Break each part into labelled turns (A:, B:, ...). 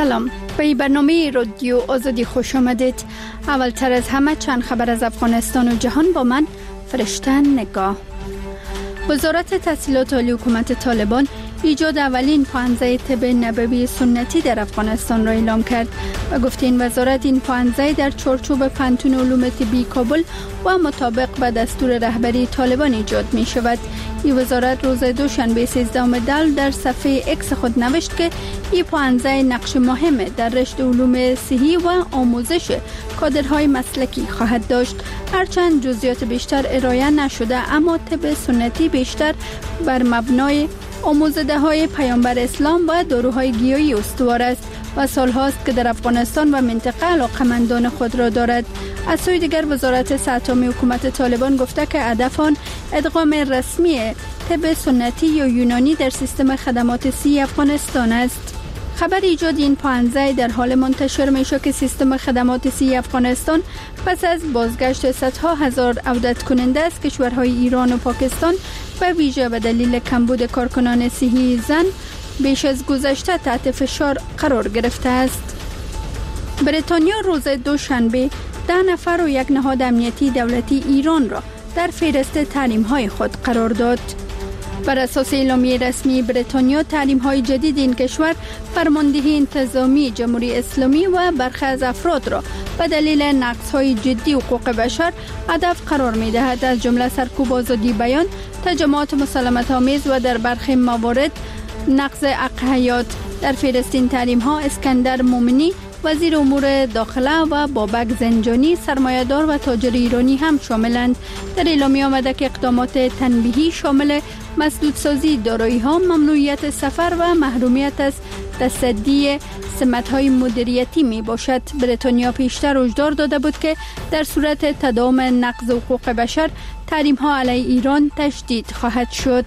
A: سلام، به برنامه رادیو آزادی خوش آمدید. اولتر از همه چند خبر از افغانستان و جهان با من فرشته نگاه. وزارت تحصیلات عالی حکومت طالبان ایجاد اولین پوهنځی طب نبوی سنتی در افغانستان را اعلام کرد و گفت این وزارت این پوهنځی در چارچوب پوهنتون علوم طبی کابل و مطابق به دستور رهبری طالبان ایجاد می شود. این وزارت روز دوشنبه 13 دی در صفحه اکس خود نوشت که این پوهنځی نقش مهم در رشد علوم صحی و آموزش کادرهای مسلکی خواهد داشت. هرچند جزئیات بیشتر ارائه نشده، اما طب سنتی بیشتر بر مبنای آموزده های پیامبر اسلام و داروهای گیاهی استوار است و سالهاست که در افغانستان و منطقه علاقمندان خود را دارد. از سوی دیگر وزارت صحت عامه حکومت طالبان گفته که هدف آن ادغام رسمی طب سنتی یا یونانی در سیستم خدمات صحی افغانستان است. خبر ایجاد این پوهنځی در حال منتشر می شود که سیستم خدمات صحی افغانستان پس از بازگشت صدها هزار عودت کننده از کشورهای ایران و پاکستان به ویژه به دلیل کمبود کارکنان صحی زن بیش از گذشته تحت فشار قرار گرفته است. بریتانیا روز دوشنبه 10 نفر و یک نهاد امنیتی دولتی ایران را در فهرست تحریم‌های خود قرار داد. بر اساس اعلامیه رسمی بریتانیا، تحریم‌های جدید این کشور فرماندهی انتظامی جمهوری اسلامی و برخی از افراد را به دلیل نقض‌های جدی حقوق بشر هدف قرار می‌دهد، از جمله سرکوب آزادی بیان، تجمعات مسالمت‌آمیز و در برخی موارد نقض حق حیات. در فهرست این تحریم‌ها اسکندر مومنی وزیر امور داخله و بابک زنجانی سرمایه‌دار و تاجر ایرانی هم شاملند. در اعلامیه آمده که اقدامات تنبیهی شامل مسدودسازی دارایی‌ها، ممنوعیت سفر و محرومیت از تصدی سمت‌های مدیریتی می باشد. بریتانیا پیشتر هشدار داده بود که در صورت تداوم نقض حقوق بشر، تحریم‌ها علیه ایران تشدید خواهد شد.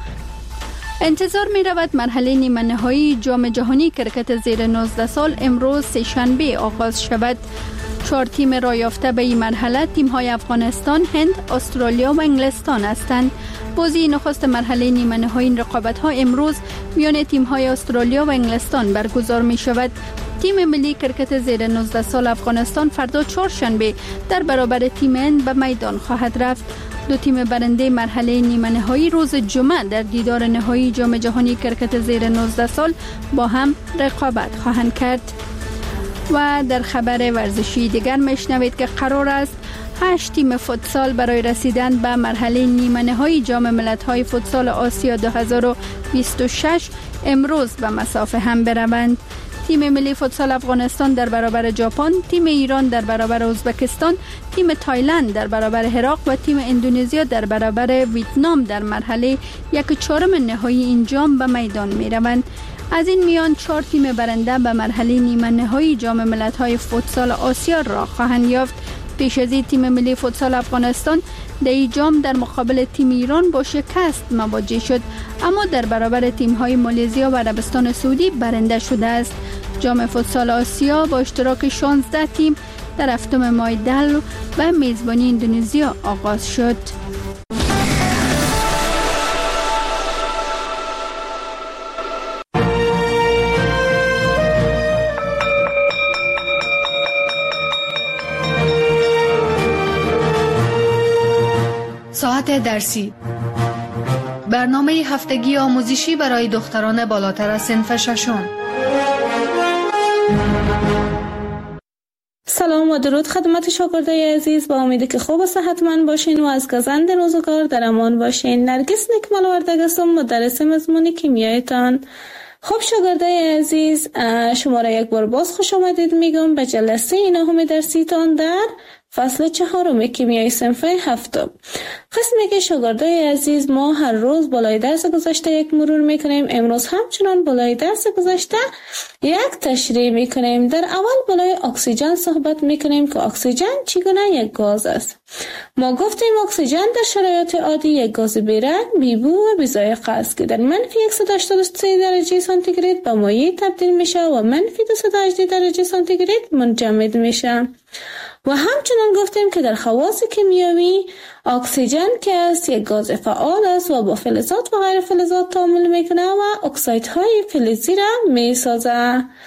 A: انتظار می رود مرحله نیمه نهایی جام جهانی کرکت زیر 19 سال امروز سه‌شنبه آغاز شود. 4 تیم را یافته به این مرحله تیم‌های افغانستان، هند، استرالیا و انگلستان هستند. بازی نخست مرحله نیمه نهایی این رقابت‌ها امروز میان تیم‌های استرالیا و انگلستان برگزار می شود. تیم ملی کرکت زیر 19 سال افغانستان فردا چهارشنبه در برابر تیم هند به میدان خواهد رفت. دو تیم برنده مرحله نیمه نهایی روز جمعه در دیدار نهایی جام جهانی کرکت زیر 19 سال با هم رقابت خواهند کرد. و در خبر ورزشی دیگر میشنوید که قرار است 8 تیم فوتسال برای رسیدن به مرحله نیمه نهایی جام ملت‌های فوتسال آسیا 2026 امروز به مسافه هم بروند. تیم ملی فوتسال افغانستان در برابر ژاپن، تیم ایران در برابر ازبکستان، تیم تایلند در برابر عراق و تیم اندونزیا در برابر ویتنام در مرحله 1/4 نهایی این جام به میدان می روند. از این میان 4 تیم برنده به مرحله نیمه نهایی جام ملت‌های فوتسال آسیا را خواهند یافت. پیش از این تیم ملی فوتسال افغانستان در این جام در مقابل تیم ایران با شکست مواجه شد، اما در برابر تیم‌های مالزیا و عربستان سعودی برنده شده است. جام فوتسال آسیا با اشتراک 16 تیم در 7 ماه دی و میزبانی اندونزیا آغاز شد.
B: ساعت درسی، برنامه هفتگی آموزشی برای دختران بالاتر از صنف ششم.
C: سلام و درود خدمت شاگردای عزیز، با امیدی که خوب و صحتمند باشین و از گزند روزگار در امان باشین. نرگس نکمل وردگ هستم، مدرس مضمون کیمیایتان. خب شاگردای عزیز، شما را یک بار باز خوش آمدید میگم به جلسه 9 درسیتان در فصل 4 کیمیای صنف 7. قسمی که شاگردای عزیز ما هر روز بالای درس گذشته یک مرور میکنیم. امروز همچنان بالای درس گذشته یک تشریح میکنیم. در اول بالای اکسیژن صحبت میکنیم که اکسیژن چگونه یک گاز است. ما گفتیم اکسیژن در شرایط عادی یک گاز بی‌رنگ، بی‌بو و بی‌ذائقه است که در منفی 183 درجه سانتیگراد به مایع تبدیل میشه و منفی 218 درجه سانتیگراد منجمد میشه. و همچنان گفتیم که در خواص کیمیایی اکسیژن که است یک گاز فعال است و با فلزات و غیر فلزات تعامل میکنه و اکسایدهای فلزی را میسازه.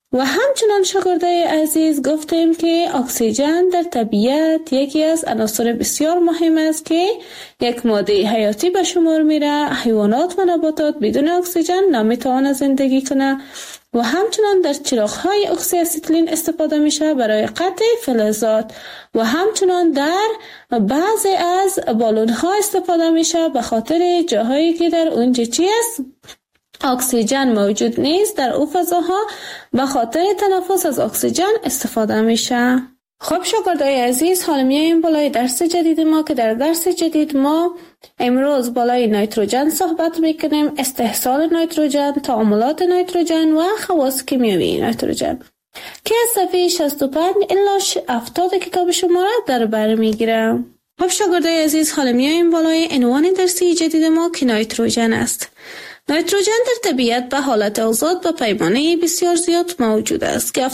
C: و همچنان شاگردای عزیز گفتیم که اکسیژن در طبیعت یکی از عناصر بسیار مهم است که یک ماده حیاتی به شمار میره. حیوانات و نباتات بدون اکسیژن نمیتوانند زندگی کنه و همچنان در چراغ‌های اکسی استیلین استفاده میشه برای قطع فلزات و همچنان در بعضی از بالون‌ها استفاده میشه به خاطر جاهایی که در اونجا چی است؟ اکسیژن موجود نیست. در او فضاها به خاطر تنفس از اکسیژن استفاده میشه. خب شاگردای عزیز، حالا میایم بالای درس جدید ما که در درس جدید ما امروز بالای نیتروژن صحبت میکنیم، استحصال نیتروژن، تعاملات نیتروژن و خواص کیمیایی نیتروژن که از صفحه 65 الی 70 کتاب شما را در بر میگیرم. خب شاگردای عزیز، حالا میایم بالای عنوان درسی جدید ما که نیتروژن است. نیتروژن در طبیعت به حالت آزاد به پیمانه بسیار زیاد موجود است که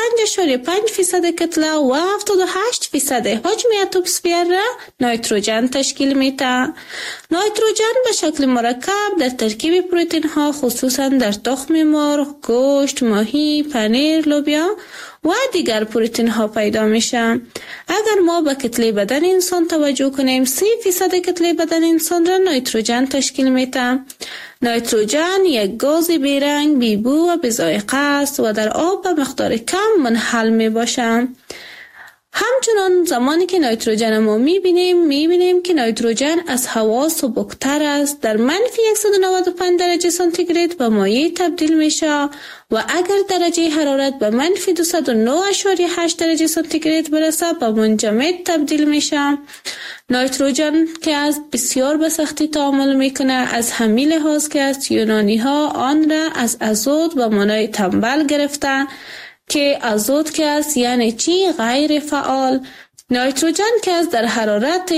C: 75.5% کتله و 78% حجم اتمسفر را نیتروژن تشکیل میده. نیتروژن به شکل مرکب در ترکیب پروتئین ها خصوصا در تخم مرغ، گوشت، ماهی، پنیر، لوبیا و دیگر پروتئین ها پیدا میشه. اگر ما به کتله بدن انسان توجه کنیم، 30% کتله بدن انسان را نیتروژن تشکیل میده. نیتروژن یک گاز بیرنگ، بیبو و بی‌ذائقه است و در آب به مقدار کم منحل می باشد. همچنان زمانی که نیتروژن ما میبینیم که نیتروژن از هوا سبکتر است، در منفی 195 درجه سانتیگراد به مایع تبدیل میشه و اگر درجه حرارت به منفی 209.8 درجه سانتیگراد برسه به منجمد تبدیل میشه. نیتروژن که از بسیار به سختی تعامل میکنه، از همین لحاظ که از یونانی ها آن را از ازوت به معنای تنبل گرفتن که ازوت که است یعنی چی؟ غیر فعال. نیتروژن که از در حرارت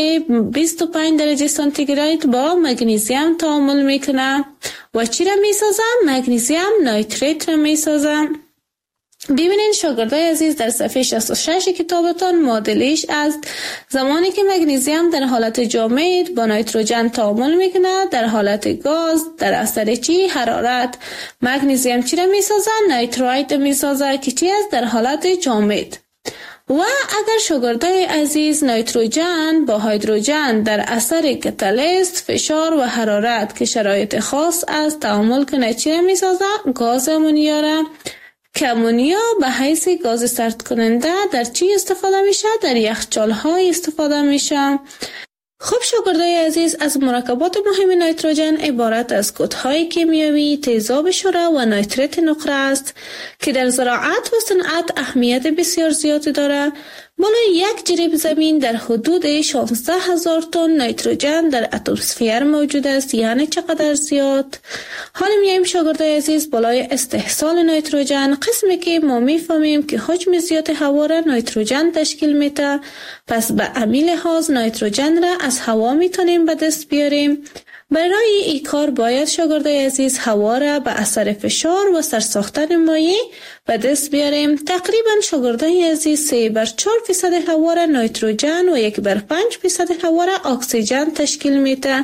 C: 25 درجه سانتیگراد با مگنیزیم تعامل میکنه و چی را میسازه؟ مگنیزیم نیتریت را میسازه. ببینید شاگردای عزیز، در صفحه 66 کتابتان معادلش است. زمانی که مگنیزیم در حالت جامد با نیتروژن تعامل میکنه در حالت گاز در اثر چی؟ حرارت. مگنیزیم چی را میسازه؟ نیتریت میسازه که چی است؟ در حالت جامد. و اگر شاگردای عزیز نیتروژن با هیدروژن در اثر کاتالیست، فشار و حرارت که شرایط خاص است تعامل کنه چی را میسازه؟ گاز امونیا را که امونیا به حیث گاز سرد کننده در چی استفاده میشه؟ در یخچال های استفاده میشه. خب شاگردای عزیز، از مرکبات مهم نیتروژن عبارت از کودهای کیمیایی، تیزاب شره و نیتریت نقره است که در زراعت و صنعت اهمیت بسیار زیادی دارد. بالای یک جریب زمین در حدود 16,000 تن نیتروژن در اتمسفر موجود است. یعنی چقدر زیاد؟ حالا میایم شاگردای عزیز بالای استحصال نیتروژن، قسمی که ما میفهمیم که حجم زیاد هوا را نیتروژن تشکیل میده. پس به همین لحاظ نیتروژن را از هوا میتونیم به دست بیاریم. برای این کار باید شاگردای عزیز هوا را به اثر فشار و سرساختن مایع به دست بیاریم. تقریبا شاگردای عزیز 3/4% هوا را نیتروژن و 1/5% هوا را اکسیژن تشکیل میده.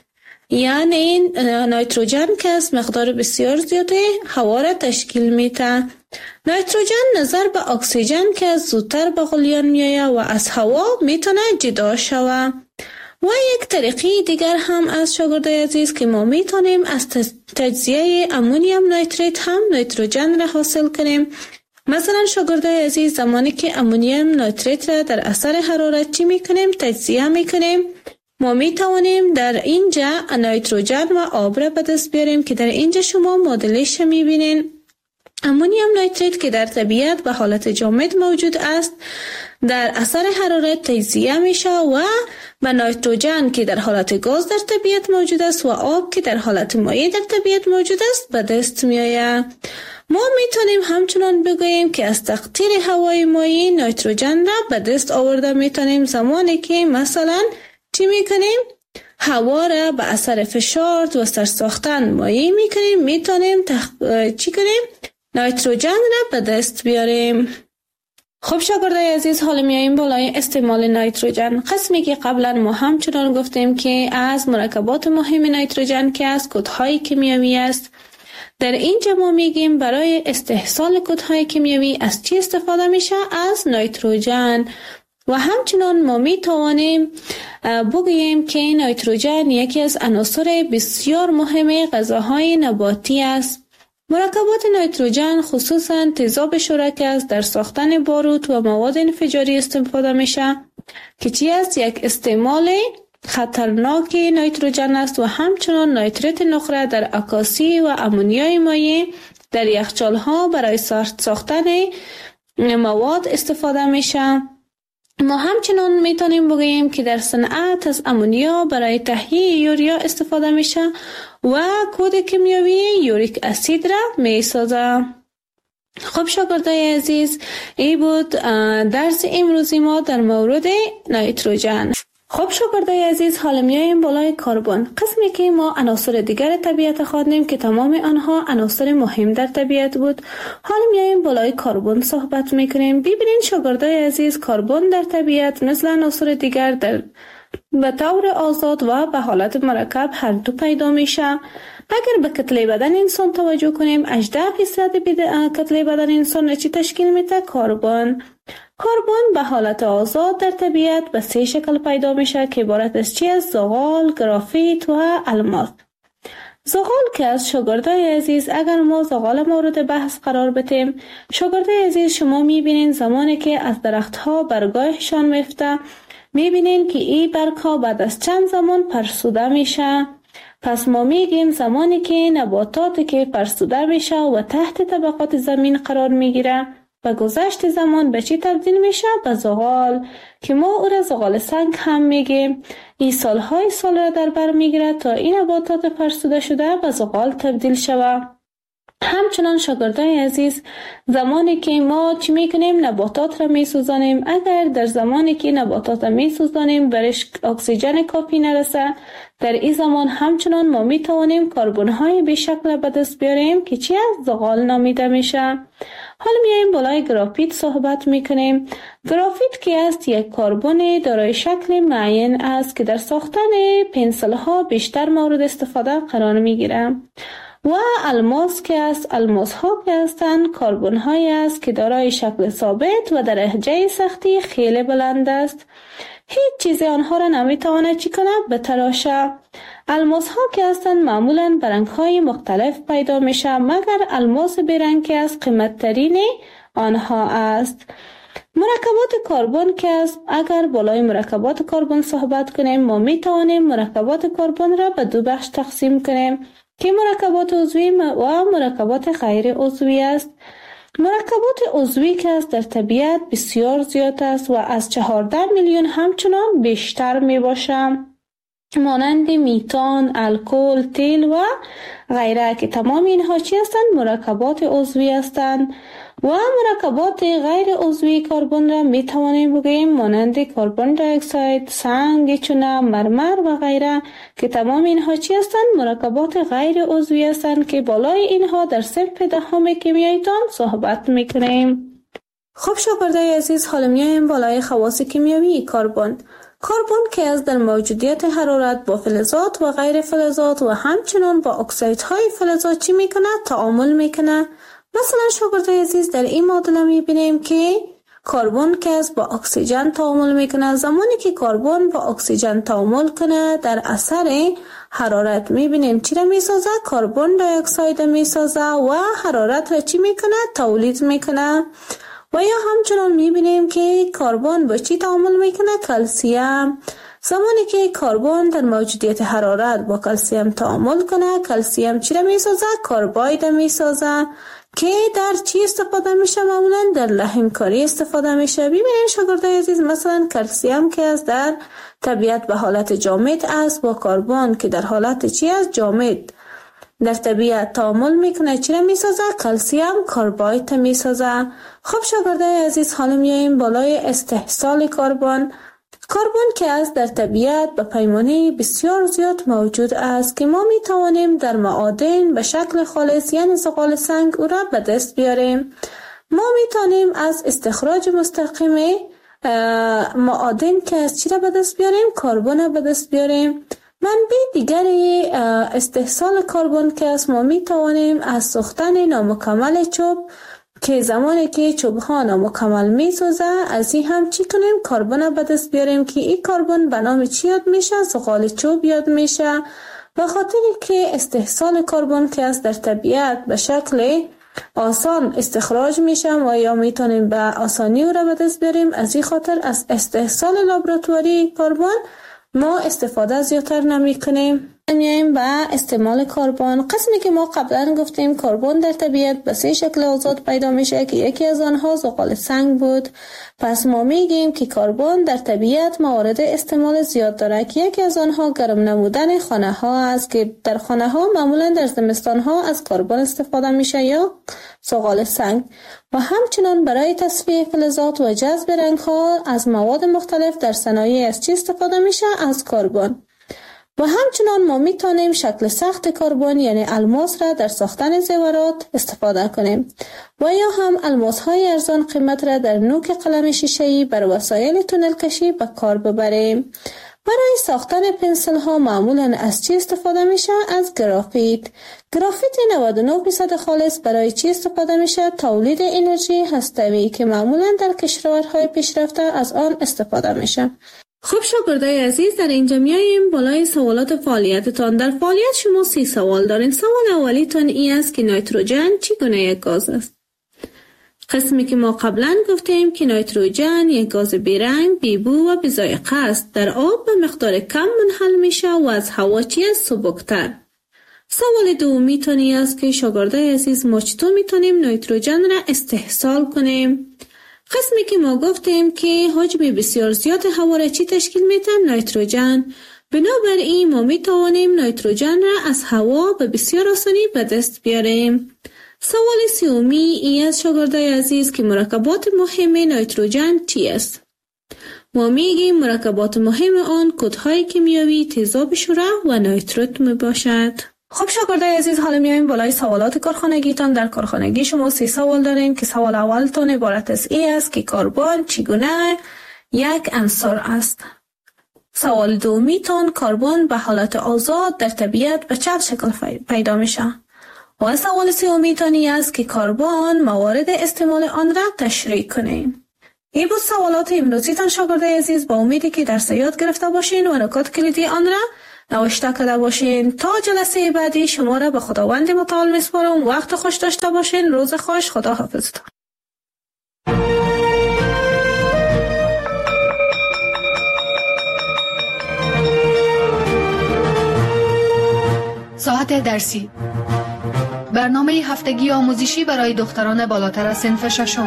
C: یعنی این نیتروژن که از مقدار بسیار زیاده هوا را تشکیل میده. نیتروژن نظر به اکسیژن که از زودتر به غلیان میآید و از هوا میتونه جدا شود. و یک طریقه دیگر هم از شاگردای عزیز که ما میتونیم از تجزیه امونیم نیتریت هم نیتروژن را حاصل کنیم. مثلا شاگردای عزیز، زمانی که امونیم نیتریت را در اثر حرارت چی میکنیم؟ تجزیه میکنیم. ما میتوانیم در اینجا نیتروژن و آب را به دست بیاریم که در اینجا شما معادلش میبینین. امونیم نیتریت که در طبیعت به حالت جامد موجود است در اثر حرارت تجزیه میشه و به نیتروژن که در حالت گاز در طبیعت موجود است و آب که در حالت مایع در طبیعت موجود است به دست میآید. ما میتونیم همچنان بگوییم که از تقطیر هوای مایع نیتروژن را به دست آورده میتونیم زمانی که مثلا چی میکنیم؟ هوا را به اثر فشار و سرساختن مایع میتونیم چی کنیم؟ نیتروژن را به دست بیاریم. خب شاگردای عزیز، حالا میاییم بالای استعمال نیتروژن، قسمی که قبلا ما همچنان گفتیم که از مرکبات مهم نیتروژن که از کودهای کیمیایی است. در اینجا ما میگیم برای استحصال کودهای کیمیایی از چی استفاده میشه؟ از نیتروژن. و همچنان ما می توانیم بگوییم که نیتروژن یکی از عناصر بسیار مهم غذاهای نباتی است. مرکبات نیتروژن خصوصاً تیزاب شرک است در ساختن باروت و مواد انفجاری استفاده میشه که چی است؟ یک استعمال خطرناک نیتروژن است. و همچنان نیتریت نقره در عکاسی و امونیای مایع در یخچال‌ها برای ساختن مواد استفاده میشه. ما همچنان میتونیم بگوییم که در صنعت از امونیا برای تهیه یوریا استفاده میشه و کود کیمیایی یوریک اسید را میسازه. خب شاگردای عزیز، این بود درس امروزی ما در مورد نیتروژن. خب شاگردای عزیز، حالا میایم بالای کربن، قسمی که ما عناصر دیگر طبیعت خواندیم که تمام آنها عناصر مهم در طبیعت بود. حالا میایم بالای کربن صحبت میکنیم. ببینید شاگردای عزیز، کربن در طبیعت مثل عناصر دیگر به طور آزاد و به حالت مرکب هر دو پیدا میشه. اگر به کتله بدن انسان توجه کنیم، 18% کتله بدن انسان چی تشکیل میده؟ کربن. کربن به حالت آزاد در طبیعت به 3 شکل پیدا میشه که عبارت از چی است؟ زغال، گرافیت و الماس. زغال که از شاگردای عزیز، اگر ما زغال مورد بحث قرار بدیم، شاگردای عزیز شما میبینین زمانی که از درختها برگایشان میفته، میبینین که این برگها بعد از چند زمان فرسوده میشه. پس ما میگیم زمانی که نباتاتی که فرسوده میشه و تحت طبقات زمین قرار میگیره، و گذشت زمان به چی تبدیل میشه؟ به زغال، که ما او را زغال سنگ هم میگیم. این سالهای سال را در بر میگیره تا این نباتات فرسوده شده به زغال تبدیل شود. همچنان شاگردای عزیز، زمانی که ما چی میکنیم؟ نباتات را میسوزانیم. اگر در زمانی که نباتات را میسوزانیم برش اکسیژن کافی نرسه، در این زمان همچنان ما میتوانیم کربن های به شکل به دست بیاریم که چی از زغال نامیده میشه. حالا میایم بالای گرافیت صحبت میکنیم. گرافیت که است یک کربن دارای شکل معین است که در ساختن پنسل ها بیشتر مورد استفاده قرار میگیره. و الماس که است، الماس ها که هستند کربن های است که دارای شکل ثابت و درجه سختی خیلی بلند است. هیچ چیزی آنها را نمیتواند چی کنه؟ بتراشه. الماس ها که هستند معمولا برنگ های مختلف پیدا میشه، مگر الماس برنگ که است قیمت ترین آنها است. مرکبات کربن که است، اگر بالای مرکبات کربن صحبت کنیم، ما میتوانیم مرکبات کربن را به 2 بخش تقسیم کنیم که مرکبات عضوی و مرکبات غیر عضوی است. مرکبات عضوی که است در طبیعت بسیار زیاد است و از 14 میلیون همچنان بیشتر می باشد، مانند میتان، الکل، تیل و غیره که تمام اینها چی هستند؟ مرکبات عضوی هستند. و مرکبات غیر عضوی کربن را می توانیم بگوییم مانند کربن دی اکساید، سنگ، چونه، مرمر و غیره که تمام اینها چی هستند؟ مرکبات غیر عضوی هستند که بالای اینها در صنف 10 کیمیاییتان صحبت می کنیم. خب شاگردای عزیز، حالا میایم بالای خواص کیمیایی کربن. کربن که از در موجودیت حرارت با فلزات و غیر فلزات و همچنان با اکسایدهای فلزات چی میکنه؟ تعامل میکنه. مثلا شاگردای عزیز، در این معادله میبینیم که کربن که از با اکسیژن تعامل میکنه. زمانی که کربن با اکسیژن تعامل کنه در اثر حرارت میبینیم چی را میسازه؟ کربن دی اکساید میسازه و حرارت را چی میکنه؟ تولید میکنه. و یا همچنان میبینیم که کربن با چی تعامل میکنه؟ کلسیم. زمانی که کربن در موجودیت حرارت با کلسیم تعامل کنه، کلسیم چی را میسازه؟ کرباید میسازه که در چی استفاده میشه؟ معمولا در لحمکاری استفاده میشه. ببینید شاگردای عزیز، مثلا کلسیم که از در طبیعت به حالت جامد است با کربن که در حالت چی است؟ جامد در طبیعت تعامل میکنه، چی را میسازه؟ کلسیم کرباید میسازه. خب شاگردای عزیز، حالا میاییم بالای استحصال کربن. کربن که است در طبیعت به پیمانه بسیار زیاد موجود است که ما میتوانیم در معادن به شکل خالص یعنی زغال سنگ او را به دست بیاریم. ما میتوانیم از استخراج مستقیم معادن که از چی را به دست بیاریم؟ کربن را به دست بیاریم. منبع دیگری استحصال کربن که است، ما می توانیم از سوختن نامکمل چوب که زمانی که چوب ها نامکمل می سوزه از این هم چی کنیم؟ کربن به دست بیاریم که این کربن به نام چی یاد میشه؟ زغال چوب یاد میشه. به خاطری که استحصال کربن که است در طبیعت به شکل آسان استخراج میشه و یا میتونیم به آسانی او را به دست بیاریم، از این خاطر از استحصال لابراتواری کربن ما استفاده زیادتر نمی کنیم. میایم به استعمال کربن. قسمی که ما قبلا گفتیم کربن در طبیعت به 3 شکل آزاد پیدا میشه که یکی از آنها زغال سنگ بود. پس ما میگیم که کربن در طبیعت موارد استعمال زیاد داره که یکی از آنها گرم نمودن خانه ها است که در خانه ها معمولا در زمستان ها از کربن استفاده میشه یا زغال سنگ، و همچنان برای تصفیه فلزات و جذب رنگ ها از مواد مختلف در صنایع از چی استفاده میشه؟ از کربن. و همچنان ما میتونیم شکل سخت کربن یعنی الماس را در ساختن زیورات استفاده کنیم و یا هم الماس های ارزان قیمت را در نوک قلم شیشه‌ای بر وسایل تونل کشی به کار ببریم. برای ساختن پنسل ها معمولا از چی استفاده میشه؟ از گرافیت. گرافیت 99% خالص برای چی استفاده میشه؟ تولید انرژی هسته‌ای که معمولا در کشورهای پیشرفته از آن استفاده میشه. خب شاگردای عزیز، در اینجا میاییم بالای سوالات فعالیتتان. در فعالیت شما 30 سوال دارین. سوال اولیتون این است که نیتروژن چگونه یک گاز است؟ قسمی که ما قبلا گفتیم که نیتروژن یک گاز بیرنگ، بیبو و بی‌ذائقه است. در آب به مقدار کم منحل میشه و از هوا چی است؟ سبکتر. سوال دومیتون این است که شاگردای عزیز ما چطور میتونیم نیتروژن را استحصال کنیم؟ قسمی که ما گفتیم که حجم بسیار زیاد هوا را چی تشکیل میده؟ نیتروژن. بنابراین ما میتوانیم نیتروژن را از هوا به بسیار آسانی به دست بیاریم. سوال سومی این است شاگردای عزیز که مرکبات مهم نیتروژن چی است؟ ما میگیم مرکبات مهم آن کدهای کیمیایی تیزاب شوره و نیتروت می باشد. خب شاگردای عزیز، حالا میایم بالای سوالات کارخانگیتان. در کارخانگی شما 30 سوال دارین که سوال اولتون عبارت از این است که کربن چگونه یک عنصر است. سوال دومیتون کربن به حالت آزاد در طبیعت به چند شکل پیدا میشه. و سوال سومیتون این است که کربن موارد استعمال آن را تشریح کنیم. این بود سوالات امروزیتان شاگردای عزیز. با امیدی که درس یاد گرفته باشین و نکات کلیدی آن را نوشته کرده باشین. تا جلسه بعدی شما را به خداوند متعال میسپارم. وقت خوش داشته باشین. روز خوش. خدا حافظ.
B: ساعت درسی، برنامه هفتگی آموزشی برای دختران بالاتر از صنف ششم.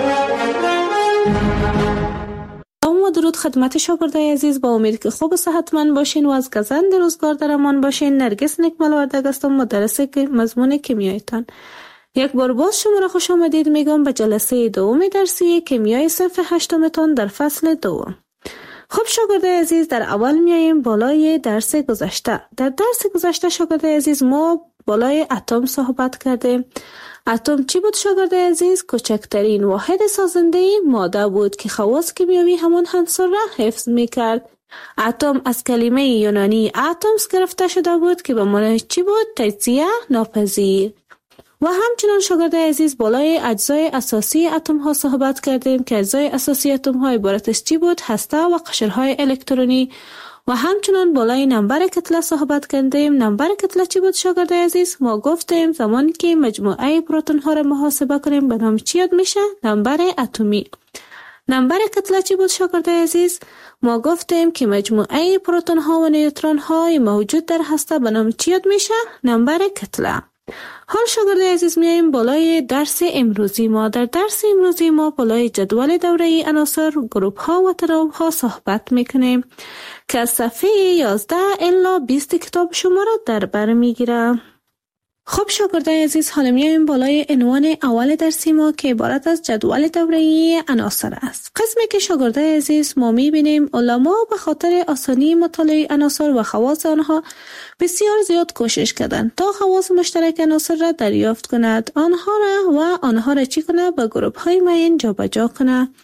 C: و درود خدمت شاگردای عزیز. با امید که خوب و صحتمند باشین و از گزند روزگار در امان باشین. نرگس نکمل وردگ هستم، مدرس مضمون کیمیایتان. یک بار باز شما را خوش آمدید میگم به جلسه دوم درسی کیمیای صنف 8 تان در فصل دوم. خب شاگردای عزیز، در اول میاییم بالای درس گذشته. در درس گذشته شاگردای عزیز ما بالای اتم صحبت کردیم. اتم چی بود شاگردای عزیز؟ کوچکترین واحد سازنده ماده بود که خواص کیمیایی همان عنصر را حفظ میکرد. اتم از کلمه یونانی اتمس گرفته شده بود که به معنی چی بود؟ تجزیه ناپذیر. و همچنان شاگردای عزیز بالای اجزای اساسی اتم ها صحبت کردیم که اجزای اساسی اتم ها عبارت از چی بود؟ هسته و قشرهای الکترونی. و همچنان بالای نمبر کتله صحبت کردیم. نمبر کتله چی بود شاگردای عزیز؟ ما گفتیم زمانی که مجموعه پروتون ها را محاسبه کنیم به نام چی یاد میشه؟ نمبر اتمی. نمبر کتله چی بود شاگردای عزیز؟ ما گفتیم که مجموعه پروتون ها و نیوترون های موجود در هسته به نام چی یاد میشه؟ نمبر کتله. حال شاگردای عزیز میاییم بالای درس امروزی ما. در درس امروزی ما بالای جدول دوره‌ای عناصر، گروپ ها و ترابط ها صحبت میکنیم که از صفحه 11 الی 20 کتاب شما را در بر میگیره. خب شاگردای عزیز، حالا میاییم بالای عنوان اول درسی ما که عبارت از جدول دوره‌ای عناصر است. قسمی که شاگردای عزیز ما میبینیم علما به خاطر آسانی مطالعه عناصر و خواص آنها بسیار زیاد کوشش کردند تا خواص مشترک عناصر را دریافت کند، آنها را چی کنه؟ به گروپ های معین جابجا کنه.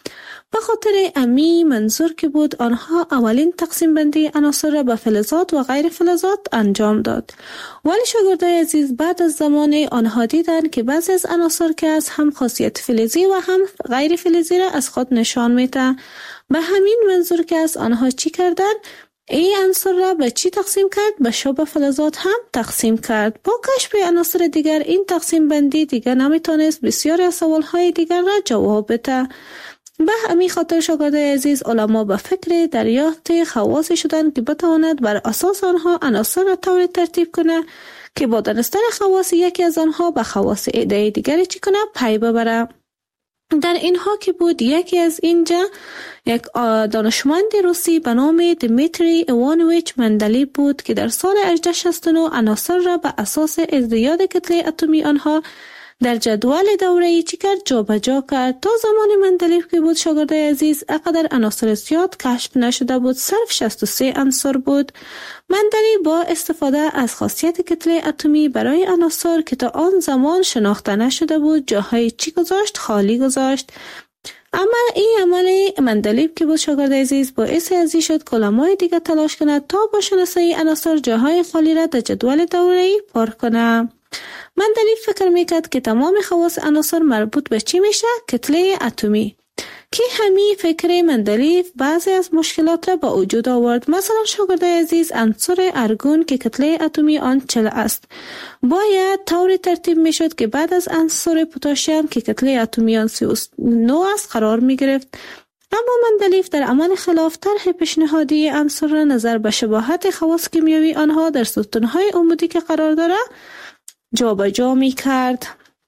C: به خاطر امی منظور که بود آنها اولین تقسیم بندی عناصر را به فلزات و غیر فلزات انجام داد. ولی شاگردای عزیز بعد از زمان آنها دیدند که بعضی از عناصر که از هم خاصیت فلزی و هم غیر فلزی را از خود نشان میده. به همین منظور که از آنها چی کردند؟ این عناصر را به چی تقسیم کرد؟ به شبه فلزات هم تقسیم کرد. با کشف عناصر دیگر این تقسیم بندی دیگر نمیتونست بسیاری از سوالهای دیگر را جواب بده. به همین خاطر شاگردای عزیز علما به فکر دریافت خواص شدند که بتواند بر اساس آنها عناصر را طوری ترتیب کنه که با دانستن خواص یکی از آنها به خواص ایده دیگری چی کنه؟ پی ببره. در اینها که بود یکی از اینجا یک دانشمند روسی به نام دمیتری ایوانویچ مندلیف بود که در سال 1869 عناصر را به اساس ازدیاد کتله اتمی آنها در جدول دوره‌ای چی کرد؟ جابجا کرد. تا زمان مندلیف که بود شاگردای عزیز اقدر عناصر زیاد کشف نشده بود، صرف 63 عنصر بود. مندلیف با استفاده از خاصیت کتله اتمی برای عناصر که تا آن زمان شناخته نشده بود جاهای چی گذاشت؟ خالی گذاشت. اما این عمل مندلیف که بود شاگردای عزیز باعث ازی شد که علمای دیگه تلاش کنند تا با شناسایی عناصر جاهای خالی را در جدول دوره‌ای پر کنه. مندلیف فکر میکرد که تمام خواص عناصر مربوط به چی میشه؟ کتله اتمی. که همین فکر مندلیف بعضی از مشکلات را به وجود آورد. مثلا شاگردای عزیز عنصر ارگون که کتله اتمی آن 40 است باید طوری ترتیب میشد که بعد از عنصر پتاسیم که کتله اتمی آن 39 است قرار میگرفت. اما مندلیف در عمل خلاف طرح پیشنهادی عنصر را نظر به شباهت خواص کیمیایی آنها در ستونهای عمودی که قرار داره جابجا میکرد.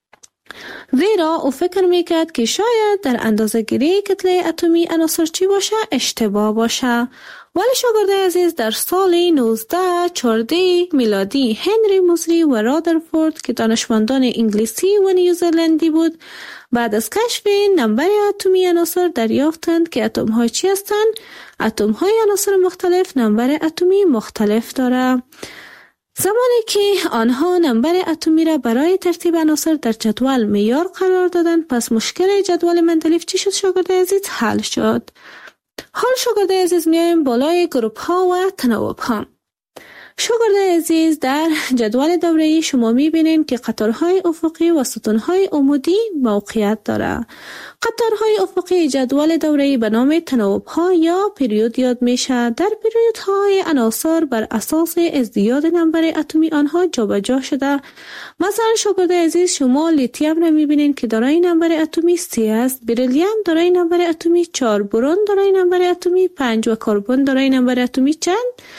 C: زیرا او فکر میکرد که شاید در اندازه‌گیری کتله اتمی عناصر چی باشه؟ اشتباه باشه. ولی شاگردای عزیز در سال 1914 میلادی هنری موزری و رادرفورد که دانشمندان انگلیسی و نیوزلندی بود بعد از کشف نمبر اتمی عناصر دریافتند که اتم های چی هستند؟ اتم های عناصر مختلف نمبر اتمی مختلف داره. زمانی که آنها نمبر اتمی را برای ترتیب عناصر در جدول معیار قرار دادند پس مشکل جدول مندلیف چی شد شاگردای عزیز؟ حل شد. حال شاگردای عزیز میایم بالای گروپ ها و تناوب ها. شاگردای عزیز در جدول دوره‌ای شما میبینید که قطارهای افقی و ستونهای عمودی موقعیت داره. قطارهای افقی جدول دوره‌ای به نام تناوب ها یا پریود یاد میشه. در پریود های عناصر بر اساس ازدیاد نمبر اتمی آنها جابجا شده. مثلا شاگردای عزیز شما لیتیم را میبینید که دارای نمبر اتمی 3 است، بریلیوم دارای نمبر اتمی 4، برون دارای نمبر اتمی 5 و کربن دارای نمبر اتمی چند؟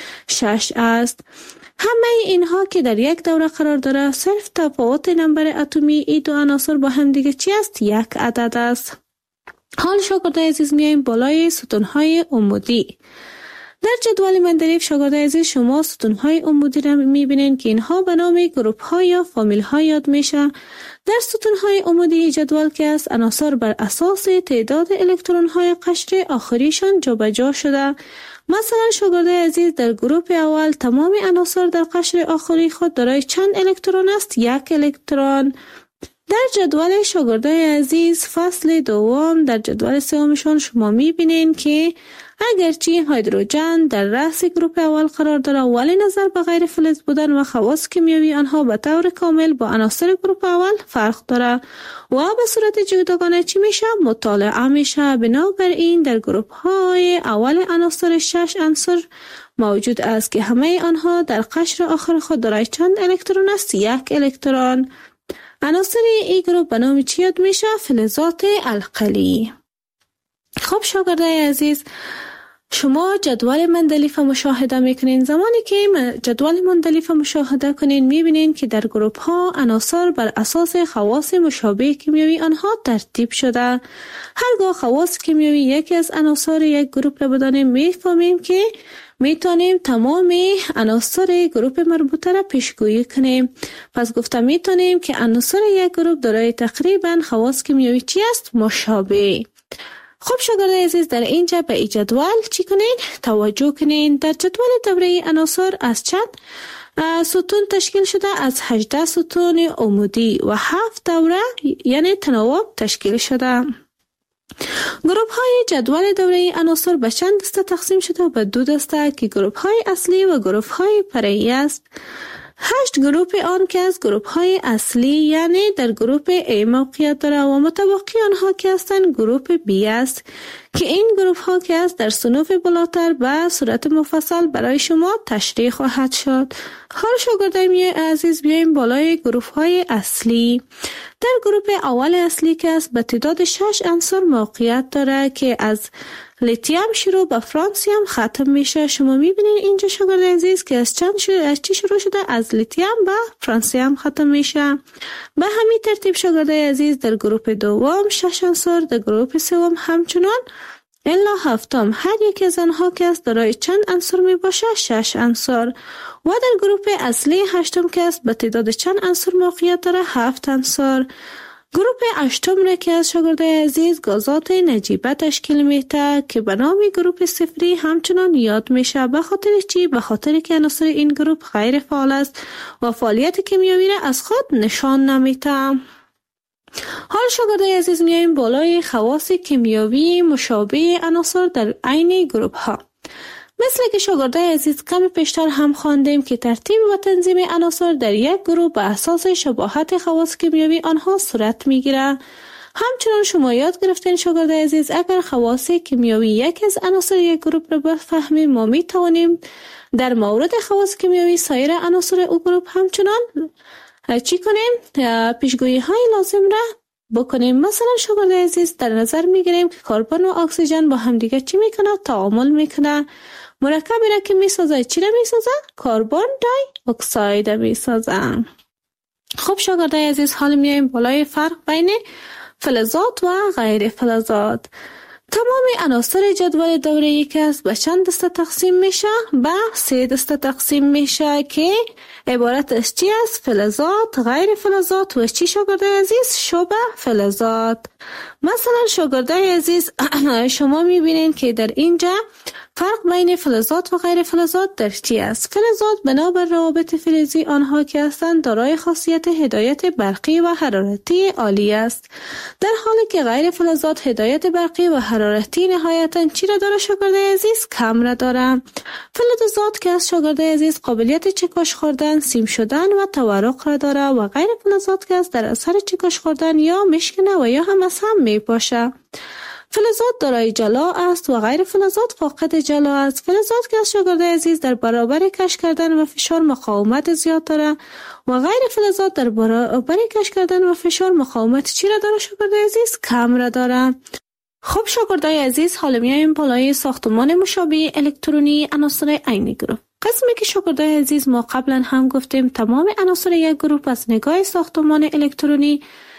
C: 6 است. همه اینها که در یک دوره قرار داره صرف تفاوت نمبر اتمی ای دو عناصر با هم دیگه چی است؟ یک عدد است. حال شاگردای عزیز میایم بالای ستونهای عمودی. در جدول مندلیف شاگردای عزیز شما ستونهای عمودی را میبینید که اینها به نام گروپ ها یا فامیل ها یاد میشه. در ستونهای عمودی جدول که است عناصر بر اساس تعداد الکترون های قشر آخریشان جابجا شده. مثلا شاگردای عزیز در گروپ اول تمام عناصر در قشر آخری خود دارای چند الکترون است؟ 1 الکترون. در جدول شاگردای عزیز فصل دوم در جدول سومشان شما میبینین که اگرچه هیدروژن در رأس گروپ اول قرار داره ولی نظر به غیر فلز بودن و خواص کیمیایی آنها به طور کامل با عناصر گروپ اول فرق داره و به صورت جداگانه چی میشه؟ مطالعه میشه. بنابراین در گروپ های اول عناصر 6 عنصر موجود است که همه آنها در قشر آخر خود دارای چند الکترون است؟ 1 الکترون. عناصر این گروپ به نام چی یاد میشه؟ فلزات القلی. خب شاگردای عزیز شما جدول مندلیف مشاهده میکنین. زمانی که جدول مندلیف مشاهده کنین میبینین که در گروپ ها عناصر بر اساس خواص مشابه کیمیایی آنها ترتیب شده. هرگاه خواص کیمیایی یکی از عناصر یک گروپ را بدانیم میفهمیم که میتونیم تمام عناصر گروپ مربوطه را پیشگویی کنیم. پس گفتم میتونیم که عناصر یک گروپ دارای تقریبا خواص کیمیایی چی است؟ مشابه. خب شاگردای عزیز در اینجا به این جدول چی کنین؟ توجه کنین. در جدول دوره عناصر از چند ستون تشکیل شده؟ از 18 ستون عمودی و 7 دوره یعنی تناوب تشکیل شده. گروه های جدول دوره عناصر به چند دسته تقسیم شده به 2 دسته که گروه های اصلی و گروه های فرعی است. 8 گروه آن که از گروه های اصلی یعنی در گروه A موقعیت داره و متبقی آنها که هستند گروه B است که این گروه ها که است در صنوف بالاتر به صورت مفصل برای شما تشریح خواهد شد. حال شاگردان عزیز بیایم بالای گروه های اصلی. در گروه اول اصلی که است به تعداد 6 عنصر موقعیت داره که از لیتیم شروع به فرانسیم ختم میشه. شما میبینید اینجا شاگرد عزیز که از چی شروع شده؟ از لیتیم به فرانسیم ختم میشه. به همین ترتیب شاگرد عزیز در گروه دوم 6 عنصر، در گروه سوم همچنان الا هفتم هر یک از آنها که است دارای چند عنصر می باشه؟ 6 عنصر. و در گروه اصلی هشتم که است به تعداد چند عنصر موقعیت داره؟ 7 عنصر. گروه هشتم را که از شاگردای عزیز گازات نجیبه تشکیل میده که به نام گروه صفری همچنان یاد میشه. به خاطر چی؟ به خاطر که عناصر این گروه غیر فعال است و فعالیت کیمیایی را از خود نشان نمیده. حال شاگردای عزیز میاییم بالای خواص کیمیایی مشابه عناصر در عین گروه ها. مثل که شاگردای عزیز کم پیشتر هم خواندیم که ترتیب و تنظیم عناصر در یک گروه به اساس شباهت خواص کیمیایی آنها صورت میگیره. همچنان شما یاد گرفتین شاگردای عزیز اگر خواص کیمیایی یک از عناصر یک گروه را بفهمیم ما می توانیم در مورد خواص کیمیایی سایر عناصر او گروه همچنان چی کنیم؟ پیشگویی های لازم را بکنیم. مثلا شاگردای عزیز در نظر میگیریم که کربن و اکسیژن با هم دیگه چی میکنه؟ تعامل میکنه. مرکبی را که میسازه چی را میسازه؟ کربن دای اکساید میسازه. خب شاگردای عزیز حال میایم بالای فرق بین فلزات و غیر فلزات. تمام عناصر جدول دوره‌ای که است به چند دسته تقسیم میشه؟ به 3 دسته تقسیم میشه که عبارت از چی است؟ فلزات، غیر فلزات و چی شاگردای عزیز؟ شبه فلزات. مثلا شاگردای عزیز شما میبینین که در اینجا فرق بین فلزات و غیر فلزات در چی است؟ فلزات بنابر روابط فلزی آنها که هستند دارای خاصیت هدایت برقی و حرارتی عالی است، در حالی که غیر فلزات هدایت برقی و حرارتی نهایتاً چی را داره شاگردای عزیز؟ کم را داره. فلزات که از شاگردای عزیز قابلیت چکش خوردن، سیم شدن و تورق را داره و غیر فلزات که از در اثر چکش خوردن یا مشکنه و یا هم از هم میپاشه. فلزات دارای جلا است و غیر فلزات فاقد جلا است. فلزات که از شاگردای عزیز در برابر کش کردن و فشار مقاومت زیاد داره و غیر فلزات در برابر کش کردن و فشار مقاومت چی را داره شاگردای عزیز؟ کم را داره. خب شاگردای عزیز حالا میایم بالای ساختمان مشابه الکترونی عناصر عین گروه. قسمی که شاگردای عزیز ما قبلا هم گفتیم تمام عناصر یک گروه از نگاه ساختمان الکترونی،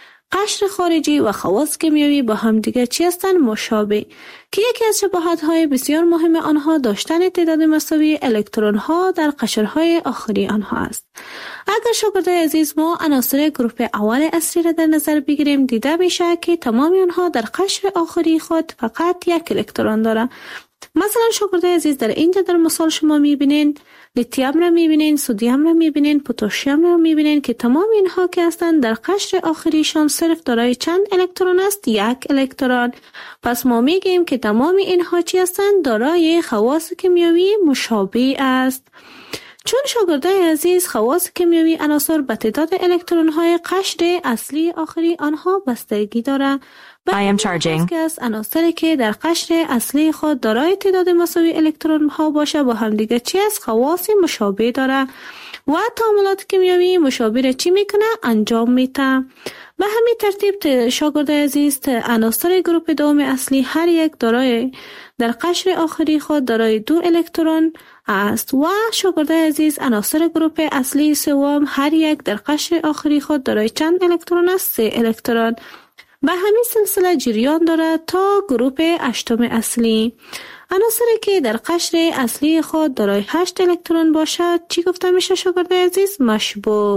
C: قشر خارجی و خواص کیمیایی با هم دیگر چی هستند؟ مشابه، که یکی از شباهت‌های بسیار مهم آنها داشتن تعداد مساوی الکترون‌ها در قشرهای آخری آنها است. اگر شاگردای عزیز ما عناصر گروه اول اصلی را در نظر بگیریم دیده میشه که تمام آنها در قشر آخری خود فقط یک الکترون دارند. مثلا شاگردای عزیز در اینجا در مثال شما میبینین لیتیم را میبینین، سدیم را میبینین، پتاسیم را میبینین که تمام اینها که هستند در قشر آخریشان صرف دارای چند الکترون است؟ یک الکترون. پس ما میگیم که تمام اینها چی هستند؟ دارای خواص کیمیایی مشابه است. چون شاگردای عزیز خواص کیمیایی عناصر به تعداد الکترون های قشر اصلی آخری آنها بستگی دارند.
D: I am charging.
C: که از عناصری که در قشر اصلی خود دارای تعداد مساوی الکترون ها باشه با هم دیگه چی است؟ خواص مشابه داره و تعاملات کیمیایی مشابه را چی میکنه؟ انجام میده. به همین ترتیب شاگردای عزیز عناصر گروه دوم اصلی هر یک دارای در قشر آخری خود دارای 2 الکترون است و شاگردای عزیز عناصر گروه اصلی سوم هر یک در قشر آخری خود دارای چند الکترون است؟ 3 الکترون. به همین سلسله جریان داره تا گروه 8 اصلی. عناصری که در قشر اصلی خود دارای 8 الکترون باشد چی گفته میشه شاگردای عزیز؟ مشبوع،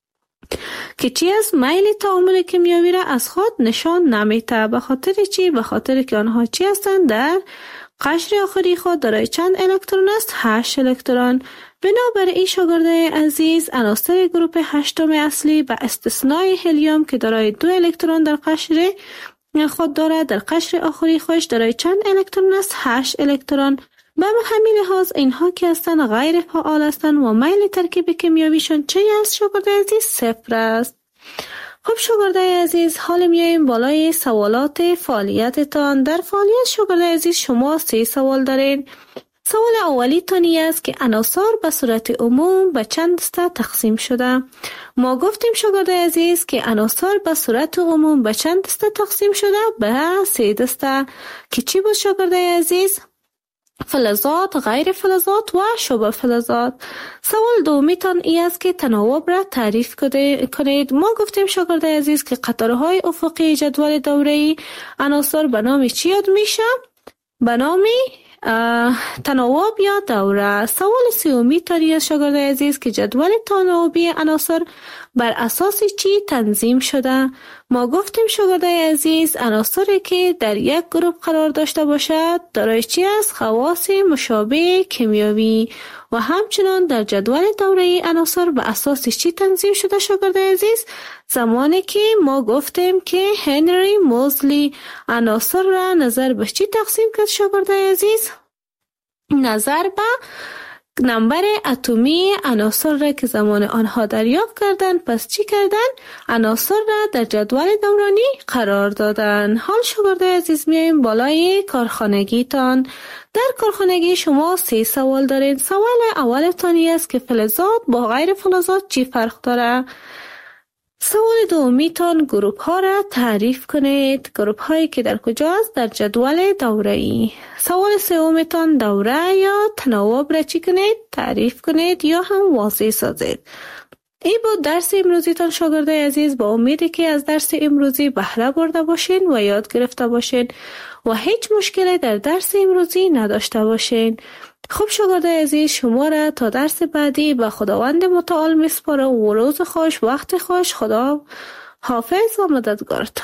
C: که چی از میل تعامل کیمیایی را از خود نشان نمیده. به خاطر چی؟ به خاطر که آنها چی هستند؟ در قشر آخری خود دارای چند الکترون است؟ 8 الکترون. بنابراین شاگردای عزیز عناصر گروه 8 اصلی به استثنای هلیوم که دارای 2 الکترون در قشر خود دارد. در قشر آخری خودش دارای چند الکترون است؟ 8 الکترون. به همین لحاظ اینها که هستند غیر فعال هستند و میل ترکیب کیمیاییشون چه است شاگرد عزیز؟ 0 است. خب شاگرد عزیز حال میایم بالای سوالات فعالیتتان. در فعالیت شاگرد عزیز شما 3 سوال دارین. سوال اولی تانی است که عناصر به صورت عموم به چند دسته تقسیم شده. ما گفتیم شاگرد عزیز که عناصر به صورت عموم به چند دسته تقسیم شده؟ به 3 دسته که چی بود شاگرد عزیز؟ فلزات، غیر فلزات و شبه فلزات. سوال دومی تان ای است که تناوب را تعریف کنید. ما گفتیم شاگرد عزیز که قطارهای افقی جدول دوره‌ای عناصر به نام چی یاد میشه؟ به نام تناوب یا دوره. سوال سومی تانی است شاگرد عزیز که جدول تناوبی عناصر بر اساس چی تنظیم شده؟ ما گفتیم شاگرد عزیز عناصری که در یک گروه قرار داشته باشد دارای چی است؟ خواص مشابه کیمیایی. و همچنان در جدول دوره‌ای عناصر به اساس چی تنظیم شده شاگرد عزیز؟ زمانی که ما گفتیم که هنری موزلی عناصر را نظر به چی تقسیم کرد شاگرد عزیز؟ نظر به نمبر اتمی عناصر را که زمان آنها دریافت کردند. پس چی کردن؟ عناصر را در جدول دورانی قرار دادن. حال شاگرد عزیز میایم بالای کارخانگی تان. در کارخانگی شما 3 سوال دارین. سوال اول تانی است که فلزات با غیر فلزات چی فرق داره؟ سوال دومی تان گروپ ها را تعریف کنید. گروپ هایی که در کجاست؟ در جدول دوره‌ای. سوال سوم تان دوره یا تناوب را چی کنید؟ تعریف کنید یا هم واضح سازید. این بود درس امروزی تان شاگرد عزیز. با امیدی که از درس امروزی بهره برده باشین و یاد گرفته باشین و هیچ مشکلی در درس امروزی نداشته باشین. خب شاگرد عزیز شما را تا درس بعدی به خداوند متعال میسپارم و روز خوش، وقت خوش. خدا حافظ و مددگارت.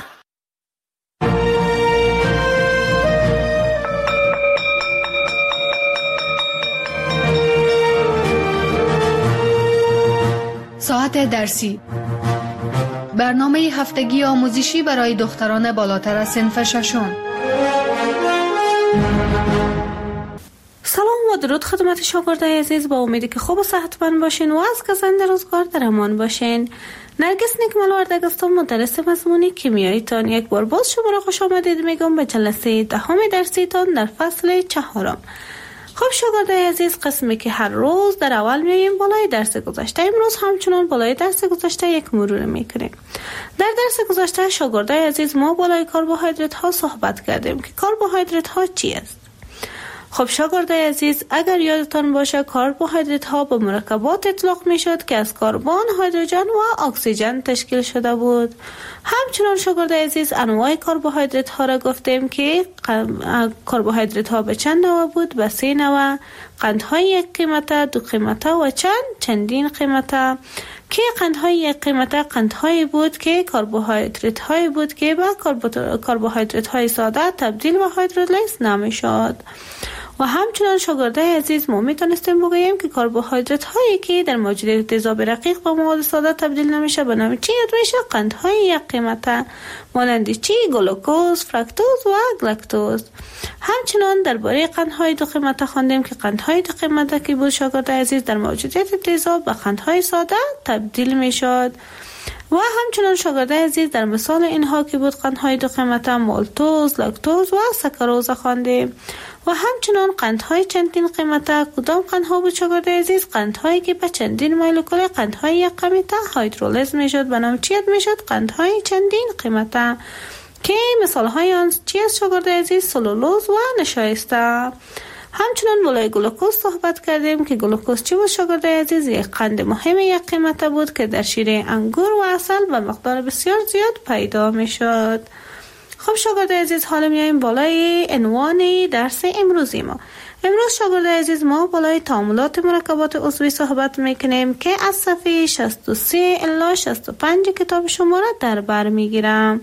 B: ساعت درسی، برنامه هفتگی آموزشی برای دختران بالاتر از صنف ششم.
C: سلام و درود خدمت شاگرد عزیز. با امیدی که خوب و صحتمند باشین و از گزند روزگار در امان باشین. نرگس نیکمل وردگستم، مدرس مضمون کیمیایی تان. یک بار باز شما را خوش آمدید میگم به جلسه 10 درسی تان در فصل 4. خب شاگرد عزیز، قسمی که هر روز در اول میایم بالای درس گذشته، امروز همچنان بالای درس گذشته یک مرور میکنیم. در درس گذشته شاگرد عزیز ما بالای کربوهیدرات ها صحبت کردیم که کربوهیدرات ها چی است. خب شاگرد عزیز، اگر یادتان باشه کربوهیدرات ها به مرکبات اطلاق می شد که از کربن، هیدروژن و اکسیژن تشکیل شده بود. همچنان شاگرد عزیز انواع کربوهیدرات ها را گفتیم که کربوهیدرات ها به چند نوع بود؟ به 3 نوع. قندهای 1 قیمته، 2 قیمته و چندین قیمته. که قندهای 1 قیمته قندهایی بود که کربوهیدرات هایی بود که به کربوهیدرات های ساده تبدیل به هیدرولیز نمی شد. و همچنان شاگرده عزیز ما میتونستیم بگوییم که کربوهیدرات هایی که در موجودیت تیزاب رقیق به مواد ساده تبدیل نمیشه به نام چی یاد میشه؟ قندهای 1 قیمته، مانند چی؟ گلوکوز، فرکتوز و گلاکتوز. همچنان درباره قندهای 2 قیمته خواندیم که قندهای 2 قیمته که بود شاگرده عزیز در موجودیت تیزاب به قندهای ساده تبدیل میشد. و همچنان شاگرده عزیز در مثال اینها که بود قندهای 2 قیمته مالتوز، لاکتوز و ساکاروز خواندیم. و همچنان قندهای چندین قیمته کدام قندها بود شاگرده عزیز؟ قندهایی که به چندین مولکول قندهای 1 قیمته هیدرولیز میشد به نام چی میشد؟ قندهای چندین قیمته. که مثال های آن چی است شاگرده عزیز؟ سلولوز و نشایسته. همچنان بالای گلوکوز صحبت کردیم که گلوکوز چی بود شاگرده عزیز؟ یک قند مهم 1 قیمته بود که در شیره انگور و عسل به مقدار بسیار زیاد پیدا می شد. خب شاگرده عزیز حالا میایم بالای عنوان درس امروزی ما. امروز شاگرده عزیز ما بالای تعاملات مرکبات عضوی صحبت میکنیم که از صفحه 63 الی 65 کتاب شما را در بر میگیرم.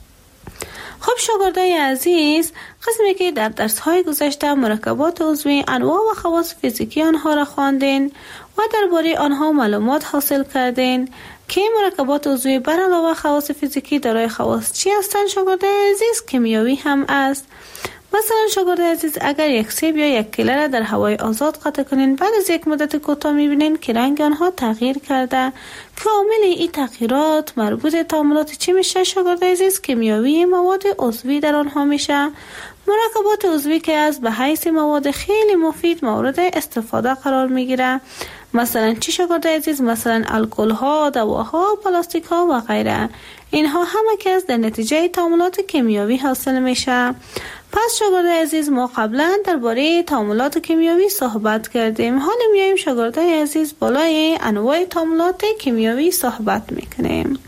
C: خب شاگرده عزیز، قسمی که در درس های گذشته مرکبات عضوی انواع و خواص فیزیکی آنها را خواندین و درباره آنها معلومات حاصل کردین که مرکبات عضوی بر علاوه خواص فیزیکی دارای خواص چی هستند شاگرده عزیز؟ کیمیایی هم است. مثلا شاگرده عزیز اگر یک سیب یا یک کیله را در هوای آزاد قطع کنین، بعد از یک مدت کوتاه میبینین که رنگ آنها تغییر کرده. که عامل این تغییرات مربوط تعاملات چی میشه شاگرده عزیز؟ کیمیایی مواد عضوی در آنها میشه. مرکبات عضوی که از به حیث مواد خیلی مفید مورد استفاده قرار میگیره. مثلا چی شاگرده عزیز؟ مثلا الکل ها، دواها، پلاستیک ها و غیره. اینها همه که از در نتیجه تعاملات کیمیایی حاصل میشه. پس شاگرده عزیز ما قبلا درباره تعاملات کیمیایی صحبت کردیم. حالا میایم شاگرده عزیز بالای انواع تعاملات کیمیایی صحبت میکنیم.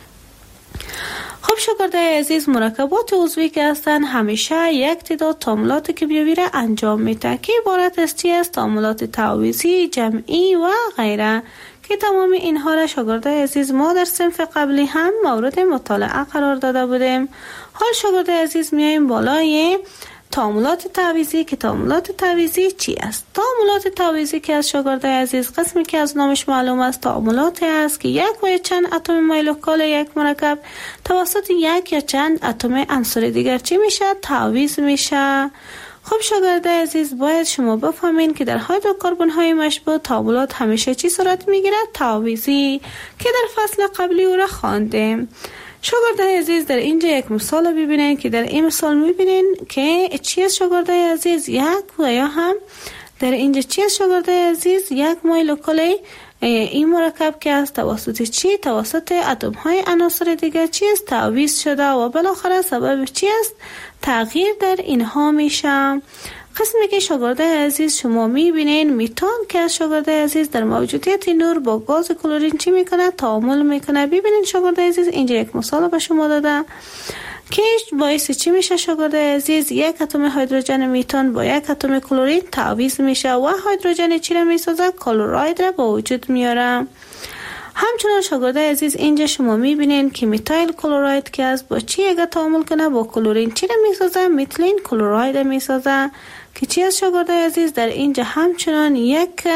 C: خب شاگرده عزیز مرکبات عضوی که هستن همیشه یک تعداد تعاملات کیمیایی را انجام میده که عبارت است تعاملات تعویضی، جمعی و غیره که تمام اینها را شاگرده عزیز ما در صنف قبلی هم مورد مطالعه قرار داده بودیم. حال شاگرده عزیز میایم بالای تعاملات تعویضی که تعاملات تعویضی چی است؟ تعاملات تعویضی که از شاگرده عزیز قسمی که از نامش معلوم است تعاملاتی است که یک و چند اتم مایلوکال یک مرکب توسط یک یا چند اتم عنصر دیگر چی میشه؟ تعویض میشه. خب شاگرده عزیز باید شما بفهمین که در هیدروکربن های مشبوع تعاملات همیشه چی صورت میگیره؟ تعویضی که در فصل قبلی او را خواندیم. شاگرده عزیز در اینجا یک مثال ببینین که در این مثال میبینین که چی است شاگرده عزیز؟ یک و یا هم در اینجا چی است شاگرده عزیز؟ یک مایلوکال این مرکب که از توسط چی؟ توسط اتم های عناصر دیگر چی است؟ تعویض شده و بالاخره سبب چی است؟ تغییر در اینها میشه. قسمی که شاگرده عزیز شما میبینین میتان که از شاگرده عزیز در موجودیت نور با گاز کلورین چی میکنه؟ تعامل میکنه. ببینین شاگرده عزیز اینجا یک مثال به شما داده که باعث چی میشه شاگرده عزیز؟ یک اتم هیدروژن میتان با یک اتم کلورین تعویض میشه و هیدروژن چی را میسازه؟ کلوراید را با وجود میاره. همچنان شاگرده عزیز اینجا شما میبینین که میتایل کلوراید که از با چی اگه تعامل کنه با کلورین چی را میسازه؟ میتیلین کلوراید میسازه که چی از شاگرده عزیز؟ در اینجا همچنان یک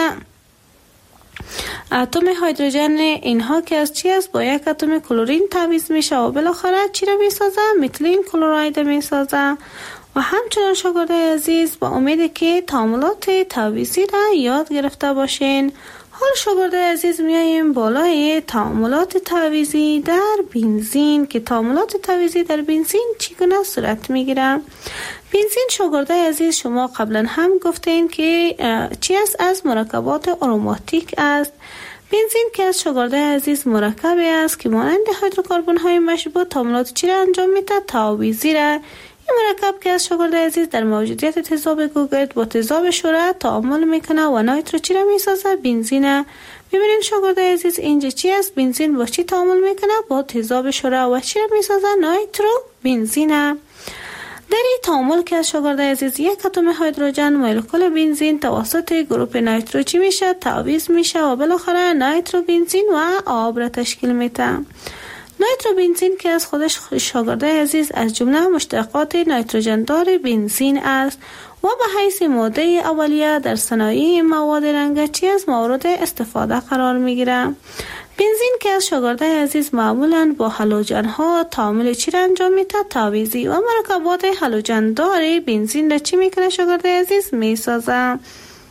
C: اتم هیدروژن اینها که از چی است؟ با یک اتم کلورین تعویض میشه و بالاخره چی را میسازه؟ میتیلین کلوراید میسازه. و همچنان شاگرده عزیز با امید که تعاملات تعویضی را یاد گرفته باشین. حال شاگرده عزیز میاییم بالای تعاملات تعویضی در بنزین که تعاملات تعویضی در بنزین چگونه صورت میگیره؟ بنزین شاگرده عزیز شما قبلا هم گفتین که چی است؟ از مرکبات آروماتیک است. بنزین که از شاگرده عزیز مرکبی است که مانند هیدروکربن های مشبوع تعاملات چی را انجام میده؟ تعویضی را. این مرکب که از شاگرده عزیز در موجودیت تذاب گوگرد با تذاب شوره تعامل میکنه و نایترو چی را میسازه؟ بنزین. ببینید شاگرده عزیز اینجا چی است؟ بنزین با چی تعامل میکنه؟ با تذاب شوره و چی را میسازه؟ نایترو بنزین. در این تعامل که از شاگرده عزیز یک اتم هیدروژن مولکول بنزین توسط گروپ نایترو چی میشه؟ تعویض میشه و بالاخره نایترو بنزین و آب را تشکیل میده. نایترو بنزین که از خودش شاگرده عزیز از جمله مشتقات نیتروژن دار بنزین است و به حیث ماده اولیه در صنایع مواد رنگچی از مورد استفاده قرار میگیره. بنزین که از شاگرده عزیز معمولاً با هالوژن ها تعامل چی را انجام میده؟ تعویضی و مرکبات هالوژن دار بنزین را چی میکنه شاگرده عزیز؟ میسازه.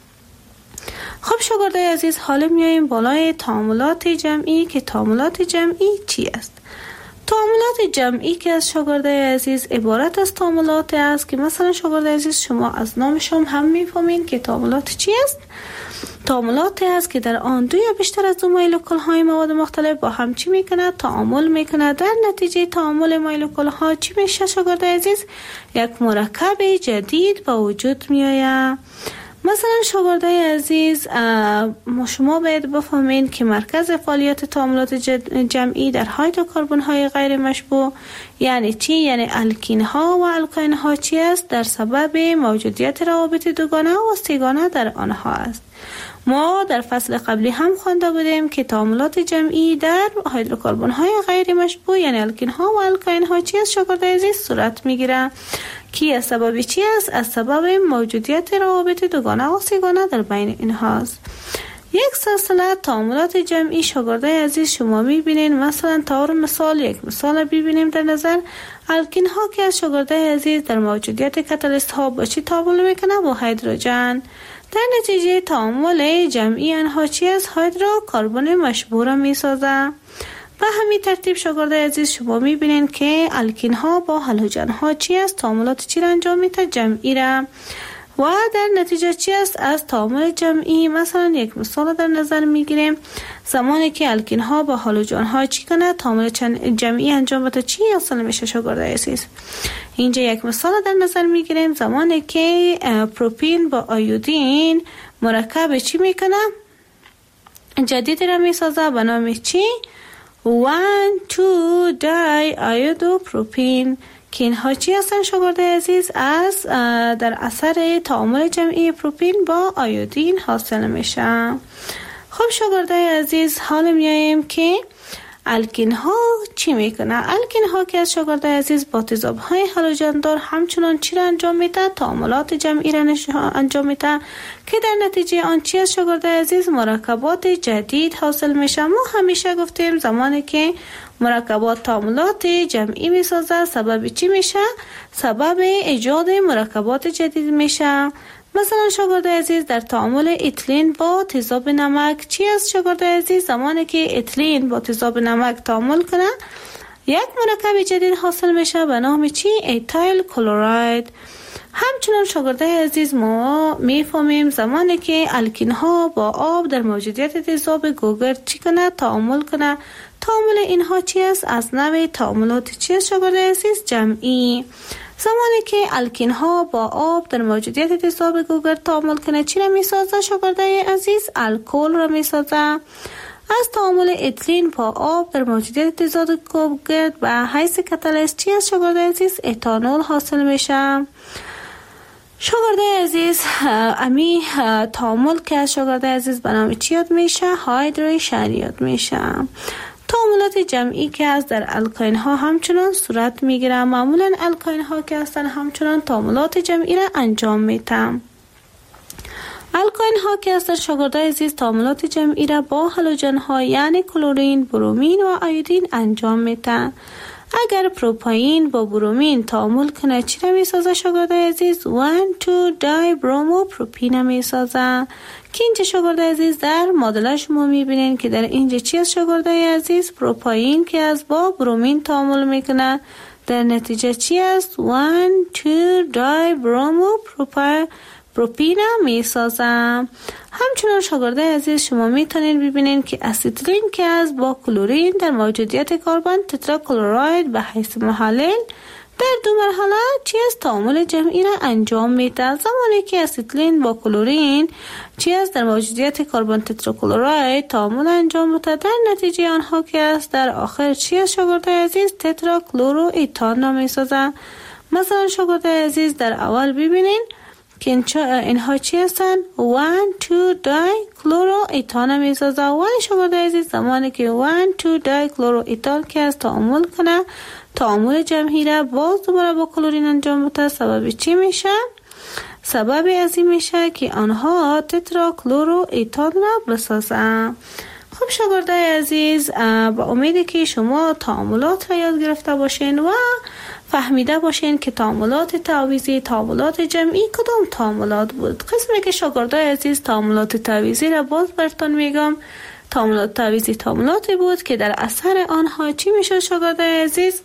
C: خب شاگرده عزیز حالا میاییم بالای تعاملات جمعی که تعاملات جمعی چی است؟ تعاملات جمعی که از شاگرده عزیز عبارت از تعاملات است که مثلا شاگرده عزیز شما از نامشون هم میفهمین که تعاملات چی است؟ تعاملاتی است که در آن دو یا بیشتر از دو مولکول های مواد مختلف با هم چی میکنه؟ تعامل میکنه. در نتیجه تعامل مولکول ها چی میشه شاگرده عزیز؟ یک مرکب جدید با وجود میآید. مثلا شاگرده عزیز شما باید بفهمین که مرکز فعالیت تعاملات جمعی در هیدروکربن های غیر مشبوع یعنی چی؟ یعنی الکین ها و الکاین ها چی است؟ در سبب موجودیت روابط دوگانه و سیگانه در آنها است. ما در فصل قبلی هم خوانده بودیم که تعاملات جمعی در هیدروکربن های غیر مشبوع یعنی الکین ها و الکاین ها چی است شاگرده عزیز؟ صورت میگیره. کی از سبب چی است؟ از سبب موجودیت روابط دوگانه و سیگانه در بین اینهاست. یک سلسله تعاملات جمعی شاگردای عزیز شما میبینین. مثلا طور مثال یک مثال ببینیم در نظر. الکین ها که از شاگردای عزیز در موجودیت کاتالیست ها با چی تعامل میکنه؟ با هیدروژن. در نتیجه تعامل جمعی آنها چی از هیدروکربن مشبوع میسازه. به همین ترتیب شاگردای عزیز شما میبینین که الکین ها با هالوژن ها چی است؟ تعاملات چی را انجام میده؟ جمعی را. و در نتیجه چی است از تعامل جمعی؟ مثلا یک مثال در نظر میگیریم. زمانی که الکین ها با هالوژن ها چی کنه؟ تعامل جمعی انجام بده چی حاصل میشه شاگردای عزیز؟ اینجا یک مثال در نظر میگیریم. زمانی که پروپین با آیودین مرکب چی میکنه؟ جدید را میسازه به نام چی؟ 1,2 دی آیودو پروپین. که اینها چی هستن شاگردای عزیز؟ از در اثر تعامل جمعی پروپین با آیودین حاصل میشه. خب شاگردای عزیز حالا میاییم که الکین ها چی میکنه؟ الکین ها که از شاگردای عزیز با تضاد های هالوژن دار همچنان چی را انجام میده؟ تعاملات جمعی را انجام میده که در نتیجه آن چی از شاگردای عزیز؟ مرکبات جدید حاصل میشه. ما همیشه گفتیم زمانی که مرکبات تعاملات جمعی میسازه سبب چی میشه؟ سبب ایجاد مرکبات جدید میشه. مثلا شاگردای عزیز در تعامل اتیلن با تیزاب نمک چی است شاگردای عزیز؟ زمانی که اتیلن با تیزاب نمک تعامل کنه یک مرکب جدید حاصل میشه به نام چی؟ ایتایل کلراید. همچنان شاگردای عزیز ما میفهمیم زمانی که الکین ها با آب در موجودیت تیزاب گوگرد چی کنه؟ تعامل کنه. تعامل اینها چی است؟ از نوع تعاملات چی است شاگردای عزیز؟ جمعی. زمانی که الکین ها با آب در موجودیت تیزاب گوگرد تعامل کنه چی را میسازه شاگردای عزیز؟ الکل را میسازه. از تعامل اتیلن با آب در موجودیت تیزاب گوگرد و حیث کاتالیست چی است شاگردای عزیز؟ اتانول حاصل میشه. شاگردای عزیز امی تعامل که از شاگردای عزیز به نام چی یاد میشه؟ هایدریشن یاد میشه. تعاملات جمعی که از در الکاین ها همچنان صورت میگیره. معمولا الکاین ها که هستن همچنان تعاملات جمعی را انجام میدن. الکاین ها که هستن شاگردای عزیز تعاملات جمعی را با هالوژن ها یعنی کلورین، برومین و آیودین انجام میدن. اگر پروپاین با برومین تعامل کنه چی را میسازه شاگردای عزیز؟ 1,2 دی برومو پروپین میسازه. که اینجا شاگردای عزیز در مدل شما میبینین که در اینجا چی است شاگردای عزیز؟ پروپاین که از با برومین تعامل میکنه در نتیجه چی است؟ 1,2 دی برومو پروپین میسازه. همچنان شاگردای عزیز شما میتونین ببینین که اسیتیلین که از با کلورین در موجودیت کربن تتراکلوراید به حیث محلل در دو مرحله چی از تعامل جمعی را انجام میده. زمانی که اسیتیلین با کلورین چی از در موجودیت کربن تتراکلوراید تعامل انجام میده در نتیجه آنها که است در آخر چی از شاگردای عزیز؟ تتراکلورو ایتان را میسازه. مثلا شاگردای عزیز در اول ببینین که اینها چی هستن؟ 1,2 دی کلورو ایتان میسازه. ولی شاگردای عزیز زمانی که 1,2 دی کلورو ایتان که از تعامل کنه تعامل جمعی را باز دوباره با کلورین انجام بده سبب چی میشه؟ سبب از این میشه که آنها تتراکلورو ایتان را بسازن. خب شاگردای عزیز با امیدی که شما تعاملات را یاد گرفته باشین و فهمیده باشین که تعاملات تعویضی، تعاملات جمعی کدام تعاملات بود. قسمی که شاگردای عزیز تعاملات تعویضی را باز براتون میگم. تعاملات تعویضی تعاملاتی بود که در اثر آنها چی میشه شاگردای عزیز؟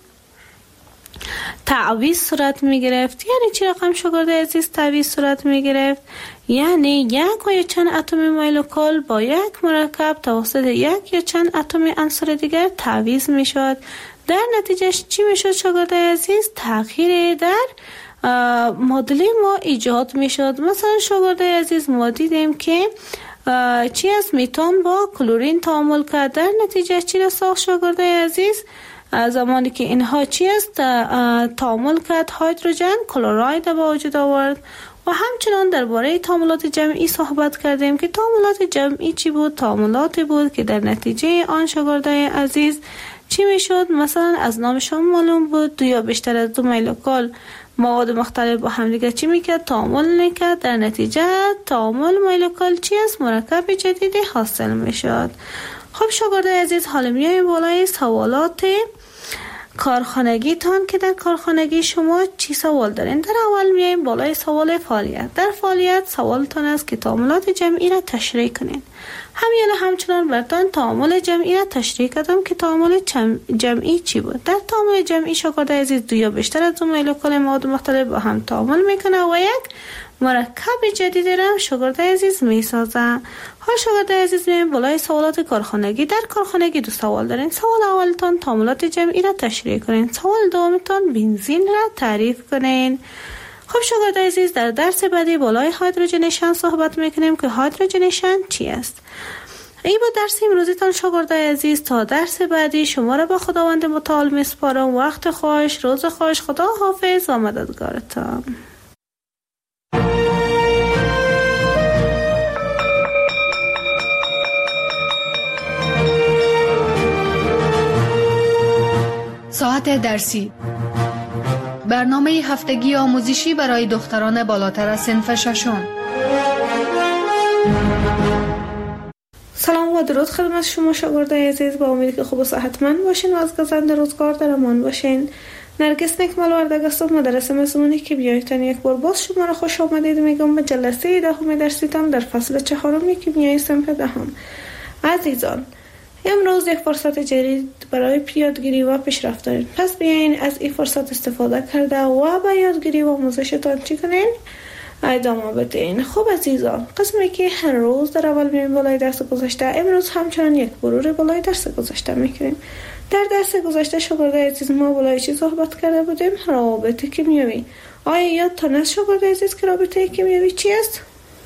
C: تعویض صورت می گرفت. یعنی چی رقم شاگردای عزیز تعویض صورت می گرفت؟ یعنی یک و یا چند اتم مولکول با یک مرکب توسط یک یا چند اتم عنصر دیگر تعویض می شد. در نتیجه چی می شد شاگردای عزیز؟ تغییر در معادله ما ایجاد می شد. مثلا شاگردای عزیز ما دیدیم که چی از میتان با کلورین تعامل کرد در نتیجه چی را ساخت شاگردای عزیز؟ زمانی که اینها چی است تعامل کرد هیدروژن کلراید به وجود آورد. و همچنان درباره تعاملات جمعی صحبت کردیم که تعاملات جمعی چی بود؟ تعاملاتی بود که در نتیجه آن شاگردای عزیز چی میشد؟ مثلا از نامشان معلوم بود دو یا بیشتر از دو مولکول مواد مختلف با هم دیگه چی میکرد؟ تعامل میکرد. در نتیجه تعامل مولکول چی است؟ مرکب جدیدی حاصل میشد. خب شاگردای عزیز، حالا میایم بالای سوالات کارخانگی تان که در کارخانگی شما چی سوال دارین. در اول میایم بالای سوال فعالیت. در فعالیت سوالتان است که تعاملات جمعی را تشریح کنین. همچنان براتون تعامل جمعی را تشریح کردم که تعامل جمعی چی بود. در تعامل جمعی شاگردای عزیز دو یا بیشتر از دو مولکول مواد مختلف با هم تعامل میکنه و یک مرکب جدیدی را شاگردای عزیز میسازه. حال شاگردای عزیز میایم بالای سوالات کارخانگی. در کارخانگی دو سوال دارین. سوال اولتان تعاملات جمعی را تشریح کنین. سوال دومتان بنزین را تعریف کنین. خب شاگردای عزیز، در درس بعدی بالای هیدروژنیشن صحبت میکنیم که هیدروژنیشن چی است. این با درس امروزیتان شاگردای عزیز. تا درس بعدی شما را به خداوند متعال میسپارم. وقت خوش، روز خوش، خدا حافظ و مددگارتان.
B: ساعت درسی، برنامه هفتگی آموزشی برای دختران بالاتر از صنف ششم.
C: سلام و درود خدمت شما شاگردای عزیز. با امیدی که خوب و صحتمند باشین و از گزند روزگار در امان باشین. نرگس نکمل وردگ هستم، مدرسه مضمونی کیمیایتان. یک بار باز شما را خوش آمدید میگم به جلسه دهم درسیتان در فصل 4 کیمیای صنف دهم. عزیزان، امروز یک فرصت جدید برای یادگیری و پیشرفت دارید. پس بیاین از این فرصت استفاده کرده و به یادگیری و آموزشتان چی کنین؟ ادامه بدین. خب عزیزان، قسمی که هر روز در اول میریم بالای درس گذشته، امروز همچنان یک مرور بالای درس گذشته میکنیم. در درس گذشته شاگردای عزیز ما بالای چی صحبت کرده بودیم؟ رابطه کیمیایی. آیا یادتان است شاگردای عزیز که رابطه کیمیایی چی است؟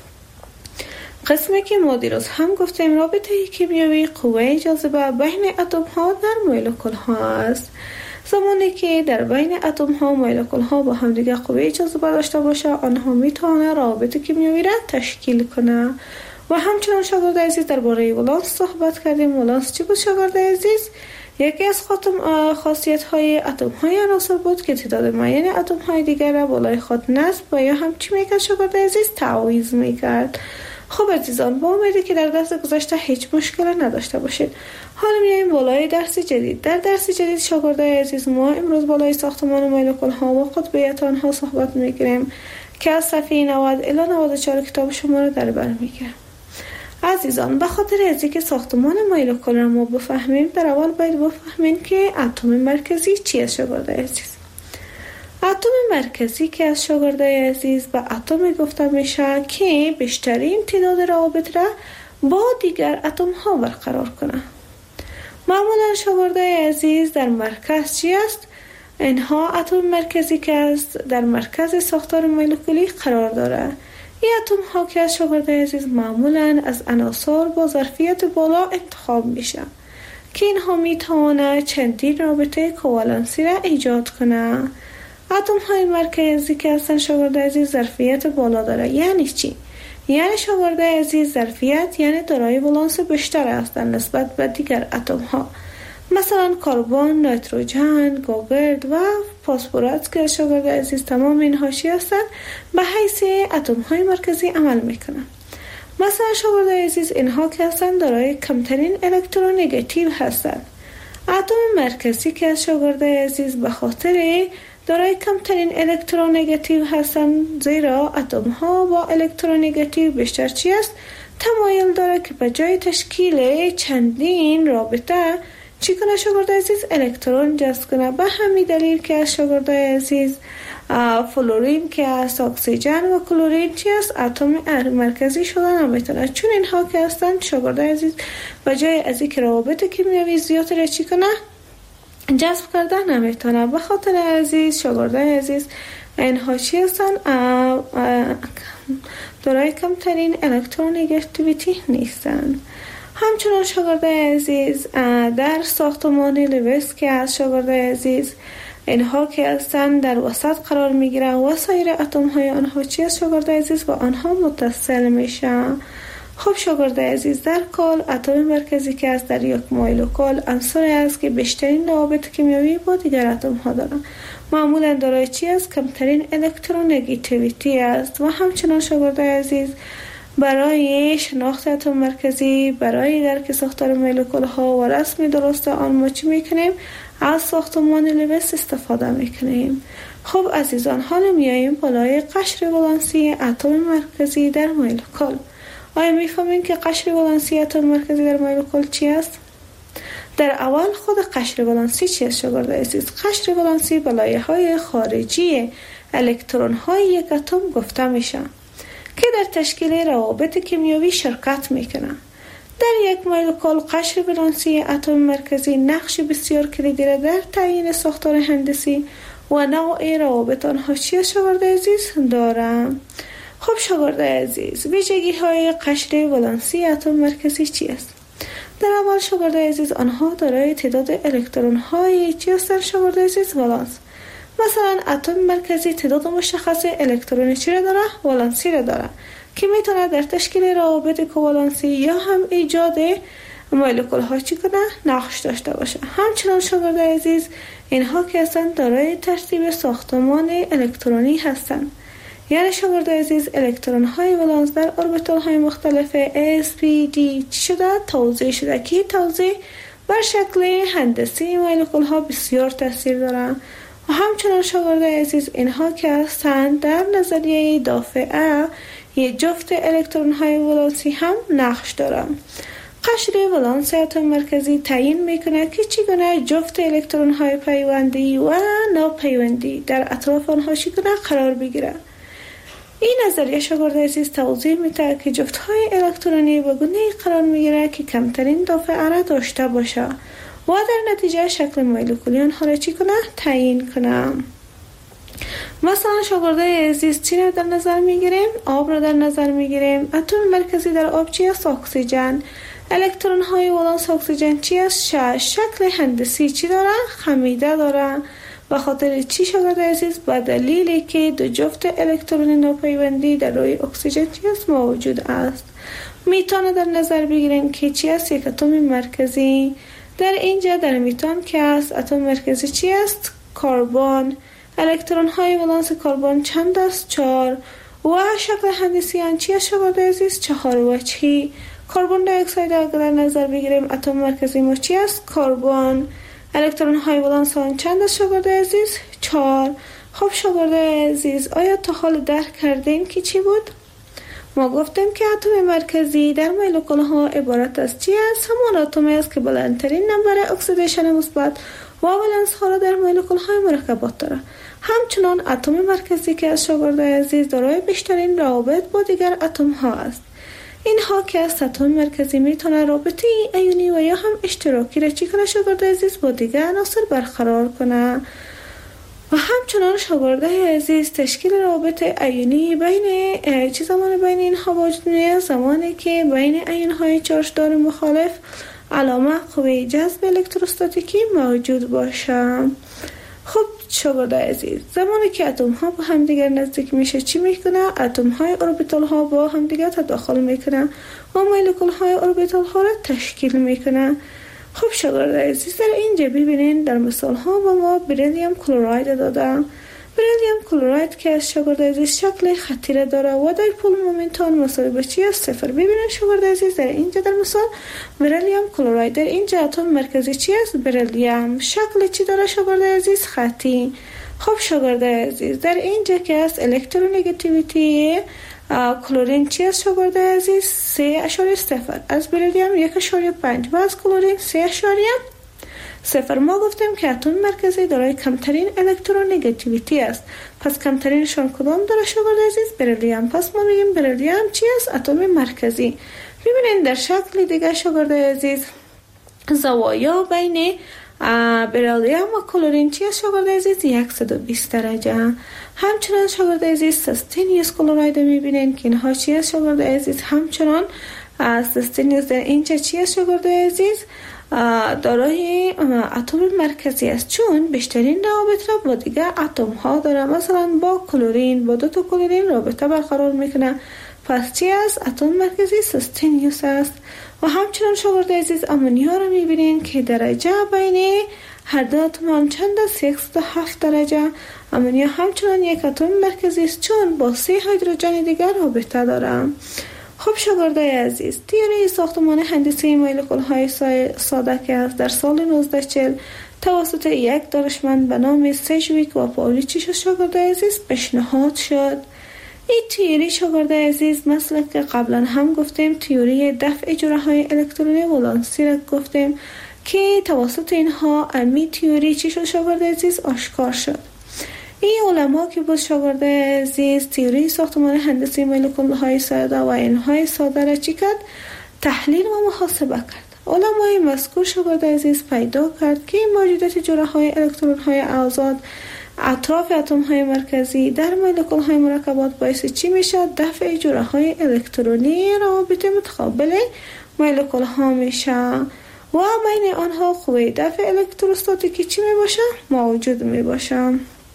C: قسمی که ما دیروز هم گفتیم رابطه کیمیایی قوه جاذبه بین اتم ها در مولکول ها است. زمانی که در بین اتم ها مولکول ها با هم دیگه قوه جاذبه داشته باشه، آنها میتونه رابطه کیمیایی را تشکیل کنه. و همچنان شاگردای عزیز درباره ولانس صحبت کردیم. ولانس چی بود شاگردای عزیز؟ یکی از خاصیت های اتم های عناصر بود که تعداد معین اتم های دیگر را بالای خود نصب و یا هم چی میکرد شاگردای عزیز؟ تعویض میکرد. خب عزیزان، با امیدی که در درس گذشته هیچ مشکل نداشته باشید. حالا میایم بالای درس جدید. در درس جدید شاگردای عزیز ما امروز بالای ساختمان مولکول ها و قطبیت آنها صحبت میکنیم که از صفحه 90 الی 94 کتاب شما را در بر میگیرم. عزیزان، به خاطر از اینکه ساختمان مولکول را ما بفهمیم، در اول باید بفهمیم که اتم مرکزی چی است شاگردای عزیز. اتم مرکزی که از شاگردای عزیز به اتم گفته میشه که بیشترین تعداد روابط را با دیگر اتم ها برقرار کنه. معمولا شاگردای عزیز در مرکز چی است؟ اینها اتم مرکزی که است در مرکز ساختار مولکولی قرار داره. این اتم ها که از شاگردای عزیز معمولا از عناصر با ظرفیت بالا انتخاب میشه که اینها میتونه چندین رابطه کوالنسی را ایجاد کنه. اتم های مرکزی که هستن شاگردای عزیز ظرفیت بالا داره. یعنی چی؟ یعنی شاگردای عزیز ظرفیت یعنی دارای ولانس بیشتر هستند نسبت به دیگر اتم ها. مثلا کربن، نیتروژن، گوگرد و فسفرس که شاگردای عزیز تمام اینها چی هستند؟ به حیث اتم های مرکزی عمل میکنن. مثلا شاگردای عزیز اینها که هستند دارای کمترین الکترونگاتیو هستند. اتم مرکزی که از شاگردای عزیز به خاطر دارای کمترین الکترونگاتیو هستند، زیرا اتم ها با الکترونگاتیو بیشتر چی است؟ تمایل داره که به جای تشکیل چندین رابطه چی کنه شاگردای عزیز؟ الکترون جذب کنه. به همین دلیل که از شاگردای عزیز فلورین که از اکسیژن و کلورین چی است؟ اتم مرکزی شدن نمیتونه، چون اینها که هستند شاگردای عزیز به جای از اینکه روابط کیمیایی زیاد را چی کنه؟ جذب کردن نمیتونه. به خاطر عزیز شاگردای عزیز اینها چی هستن؟ دارای کمترین الکترونگاتیویتی نیستن. همچنان شاگردای عزیز در ساختمان لوئیس که از شاگردای عزیز اینها که هستن در وسط قرار میگیرن و سایر اتم های آنها چی است شاگردای عزیز؟ با آنها متصل میشن. خب شاگرد عزیز، در کل اتم مرکزی که است در یک مولکول عنصری است که بیشترین روابط کیمیایی با دیگر اتم ها دارند. معمولا دارای چی است؟ کمترین الکترونگیتیویتی است. و همچنان شاگرد عزیز برای شناخت اتم مرکزی، برای درک ساختار مولکول ها و رسم درست آن ما چی میکنیم؟ از ساختمان لوئیس استفاده میکنیم. خب عزیزان، حالا میاییم بالای قشر ولانسی اتم مرکزی در مولکول. آیا میفهمین که قشر ولانسی اتم مرکزی در مولکول چی است؟ در اول خود قشر ولانسی چی است شاگرد عزیز؟ قشر ولانسی به لایه‌های خارجی الکترون های یک اتم گفته میشه که در تشکیل روابط کیمیایی شرکت میکنه. در یک مولکول قشر ولانسی اتم مرکزی نقش بسیار کلیدی را در تعیین ساختار هندسی و نوع روابط آنها چی است شاگرد عزیز دارم. خب شاگرد عزیز، ویژگی های قشر ولانسی اتم مرکزی چی است؟ در اول شاگرد عزیز آنها دارای تعداد الکترون های چی هستند شاگرد عزیز؟ ولانس. مثلا اتم مرکزی تعداد مشخص الکترون چی را داره؟ ولانسی را داره که میتونه در تشکیل روابط کوالنسی یا هم ایجاد مولکول ها چی کنه؟ نقش داشته باشه. همچنان شاگرد عزیز اینها که هستند دارای ترتیب ساختمان الکترونی هستند. یعنی شاگرد عزیز الکترون های ولانس در اوربیتال های مختلف sp d چی شده؟ توزیع شده که توزیع بر شکل هندسی مولکول ها بسیار تاثیر دارند. و همچنان شاگرد عزیز اینها که هستند در نظریه دافعه یک جفت الکترون های ولانسی هم نقش دارند. قشر ولانس اتم مرکزی تعیین میکنه که چگونه جفت الکترون های پیوندی و ناپیوندی در اطراف آنها چگونه قرار بگیره. این نظریه شاگرد عزیز توضیح میده که جفت های الکترونی به گونه‌ای قرار میگیره که کمترین دافعه را داشته باشه و در نتیجه شکل مولکولی آنها را چی کنه؟ تعیین کنه. مثلا شاگرد عزیز چی را در نظر میگیریم؟ آب را در نظر میگیریم. اتم مرکزی در آب چی است؟ اکسیژن. الکترون های ولانس اکسیژن چی است؟ شکل هندسی چی داره؟ خمیده داره. به خاطر چی شاگرد عزیز؟ به دلیلی که دو جفت الکترون ناپیوندی در روی اکسیژن چی است؟ موجود است. میتان در نظر بگیریم که چی است؟ یک اتم مرکزی. در اینجا در میتان که است اتم مرکزی چی است؟ کربن. الکترون های ولانس کربن چند است؟ 4. و شکل هندسی آن چی است شاگرد عزیز؟ 4 وجهی. کربن دی اکساید اگر در نظر بگیریم اتم مرکزی ما چی است؟ کربن. الکترون های ولانس آن چند است شاگرد عزیز؟ 4. خب شاگرد عزیز، آیا تا حال درک کردین که چی بود؟ ما گفتیم که اتم مرکزی در مولکول ها عبارت از چی است؟ همان اتمی است که بلندترین نمبر اکسیدیشن مثبت و ولنس ها را در مولکول های مرکبات دارد. همچنان اتم مرکزی که از شاگرد عزیز دارای بیشترین روابط با دیگر اتم ها است. اینها که از اتم مرکزی میتونه رابطه ایونی و یا هم اشتراکی را چی کنه شاگرد عزیز؟ با دیگر عناصر برقرار کنه. و همچنان شاگرد عزیز تشکیل رابط ایونی بین زمان بین اینها وجود میاد زمانی که بین ایون های چارجدار مخالف علامه قوه جذب الکتروستاتیکی موجود باشه. خب شاگرد عزیز، زمانی که اتم ها با هم دیگر نزدیک میشه چی میکنه؟ اتم های اوربیتال ها با هم دیگر تداخل میکنه و مولکول های اوربیتال ها را تشکیل میکنه. خب شاگرد عزیز، در اینجا ببینین در مثال ها با ما بریلیوم کلراید دادم. بریلیوم کلراید که از شاگرد عزیز شکل خطی را داره و دایپول مومنت آن مساوی به چی است؟ 0. ببینید شاگرد عزیز در اینجا در مثال بریلیوم کلراید در اینجا اتم مرکزی چی است؟ بریلیوم. شکل چی داره شاگرد عزیز؟ خطی. خب شاگرد عزیز در اینجا که است الکترونگیتیویتی کلورین چی است شاگرد عزیز؟ 3.0 از بریلیوم 1.5 و از کلورین 3.0. ما گفتیم که اتم مرکزی دارای کمترین الکترونگیتیویتی است. پس کمترینشان کدام داره شاگرد عزیز؟ بریلیوم. پس ما میگیم بریلیوم چی است؟ اتم مرکزی. ببینید در شکل دیگه شاگرد عزیز زوایا بین بریلیوم و کلورین چی است شاگرد عزیز؟ 120 درجه. همچنان شاگرد عزیز سستینیوس کلراید میبینین که اینها چی است شاگرد عزیز؟ همچنان سستینیوس در اینجا چی است شاگرد عزیز؟ دارای اتم مرکزی است، چون بیشترین روابط را با دیگر اتم ها داره. مثلا با کلورین با 2 تا کلورین رابطه برقرار میکنه. پس چی است؟ اتم مرکزی سستنیوس است. و همچنان شاگرد عزیز امونیا را میبینین که درجه بین هر دو اتم هم چند است؟ 107 درجه. امونیا همچنان یک اتم مرکزی است چون با 3 هیدروژن دیگر رابطه دارم. خب شاگردای عزیز، تئوری ساختمان هندسی مولکول های ساده که از در سال 1940 توسط یک دانشمند به نام سجویک و پاولیچ شاگردای عزیز پیشنهاد شد. این تئوری شاگردای عزیز مثل که قبلا هم گفتیم تئوری دفع جرعه های الکترونی ولانسی را گفتیم که توسط اینها امی تئوری چی شد شاگردای عزیز آشکار شد. این علما که بود شاگردای عزیز تئوری ساختمان هندسی مولکول های ساده و اینهای ساده را چی کرد؟ تحلیل و محاسبه کرد. علمای مذکور شاگردای عزیز پیدا کرد که موجودیت جرعه های الکترون های آزاد اطراف اتم های مرکزی در مولکول های مرکبات باعث چی میشه؟ دفع جرعه های الکترونی روابط متقابل مولکول ها میشه و بین آنها قوه دفع الکتروستاتیکی چی میباشه؟ موجود میباشه.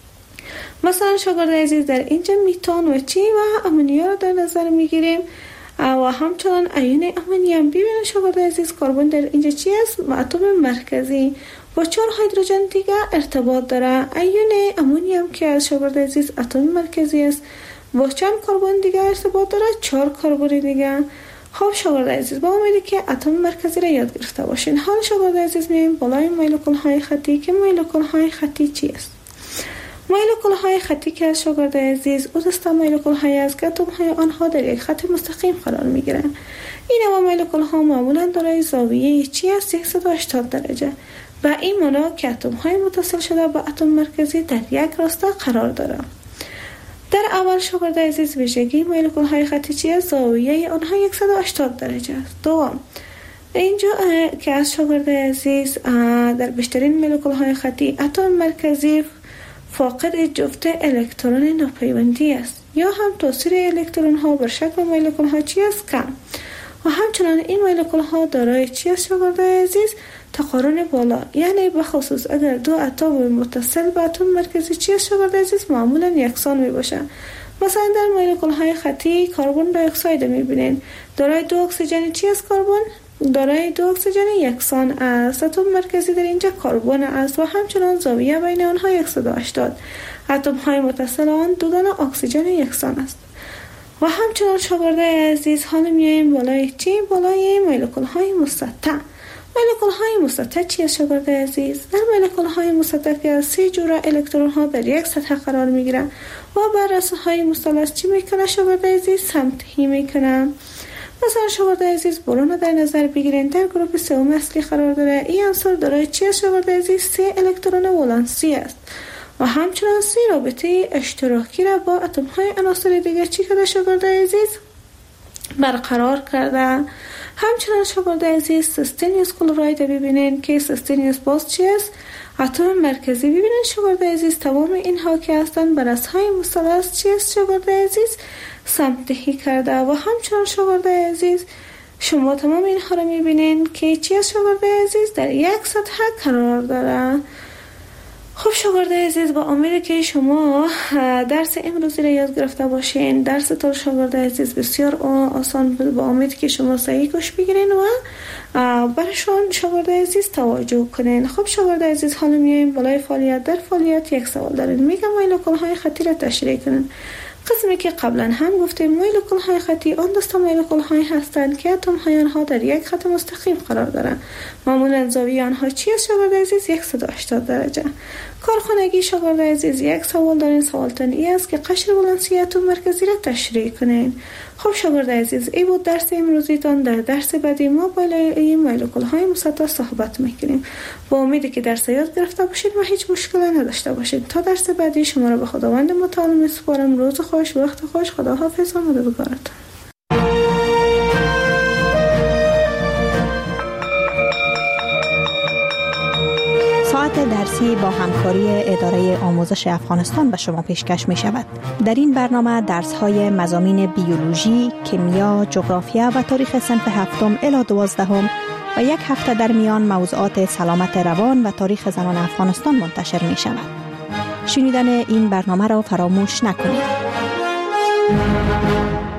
C: مثلا شاگردای عزیز در اینجا میتان و چی و امونیا را در نظر میگیریم و همچنان ایون امونیم. ببینید شاگردای عزیز کربن در اینجا چی است؟ اتم مرکزی با 4 هیدروژن دیگه ارتباط داره. ایون امونیم که از شاگردای عزیز اتم مرکزی است با چند کربن دیگه ارتباط داره؟ 4 کربن دیگه. خب شاگردای عزیز با امیدی که اتم مرکزی را یاد گرفته باشین. حال شاگردای عزیز میایم بالای مولکول های خطی که مولکول های خطی چی است؟ مولکول های خطی که از شاگردای عزیز او دسته مولکول های است که اتم های آنها در یک خط مستقیم قرار می گیرند. این نوع مولکول ها معمولا دارای زاویه چی است؟ 180 درجه. و این معنا که اتم های متصل شده با اتم مرکزی در یک راسته قرار دارند. در اول شاگردای عزیز ویژگی مولکول های خطی چی است؟ زاویه آنها 180 درجه است. دوم اینجا که از شاگردای عزیز در بیشترین مولکول های خطی اتم مرکزی فاقد جفت الکترون ناپیوندی است یا هم تاثیر الکترون ها بر شکل مولکول ها چی است؟ کم. و همچنان این مولکول ها دارای چی است شاگردای عزیز؟ تقارن بالا، یعنی بخصوص اگر دو اتم متصل به اتم مرکزی چی است شاگردای عزیز؟ معمولا یکسان می باشند. مثلا در مولکول های خطی کربن دی اکساید میبینین دارای 2 اکسیژن چی است؟ کربن دارای 2 اکسیژن یکسان است. اتم مرکزی در اینجا کربن است و همچنان زاویه بین آنها 180. اتم های متصل آن 2 دانه اکسیژن یکسان است. و همچنان شاگردای عزیز حالا میایم بالای چی؟ بالای مولکول های مسطح. مولکول های مسطح چی است شاگردای عزیز؟ در مولکول های مسطح که 3 جوره الکترون ها در یک سطح قرار میگیرند و بر رأس های مثلث چی میکنه شاگردای عزیز؟ سمتهی میکنه. مثلا شاگردای عزیز برون در نظر بگیرین در گروه سوم اصلی قرار داره. این عنصر دارای چی است شاگردای عزیز؟ 3 الکترون ولانسی است و همچنان 3 رابطه اشتراکی را با اتم های عناصر دیگر چی کرده شاگردای عزیز؟ برقرار کرده. همچنان شاگردای عزیز سستنیوس کلوراید ببینین که سستنیوس باز چی است؟ اتم مرکزی. ببینین شاگردای عزیز تمام اینها که هستند بر رأس های مثلث چی است شاگردای عزیز؟ سمتهی کرده. و همچنان شاگردای عزیز شما تمام اینها را میبینین که چی است شاگردای عزیز؟ در یک سطح قرار داره. خب شاگردای عزیز با امید که شما درس امروزی را یاد گرفته باشین. درس تو شاگردای عزیز بسیار آسان بود. با امید که شما صحیح گوش بگیرین و برشان شاگردای عزیز توجه کنین. خب شاگردای عزیز حالا میایم بالای فعالیت. در فعالیت یک سوال دارین. میگم مولکول های خطی را تشریح کنین. قسمی که قبلا هم گفتیم مولکول های خطی آن دسته مولکول های هستند که اتم های آنها در یک خط مستقیم قرار دارند. معمولا زاویه آنها چی است شاگردای عزیز؟ 180 درجه. کارخانگی شاگردای عزیز یک سوال دارین. سوالتان این است که قشر ولانسی اتم مرکزی را تشریح کنین. خب شاگردای عزیز این بود درس امروزیتان. در درس بعدی ما بالای مولکول های مسطح صحبت میکنیم. با امیدی که درس یاد گرفته باشید و هیچ مشکلی نداشته باشید. تا درس بعدی شما را به خداوند متعال میسپارم. روز خوش، وقت خوش. خداحافظ و مددگارتان.
D: ساعت درسی با همکاری اداره آموزش افغانستان به شما پیشکش می شود. در این برنامه درس های مضامین بیولوژی، کیمیا، جغرافیا و تاریخ صنف 7 الی 12 و یک هفته در میان موضوعات سلامت روان و تاریخ زنان افغانستان منتشر می شود. شنیدن این برنامه را فراموش نکنید.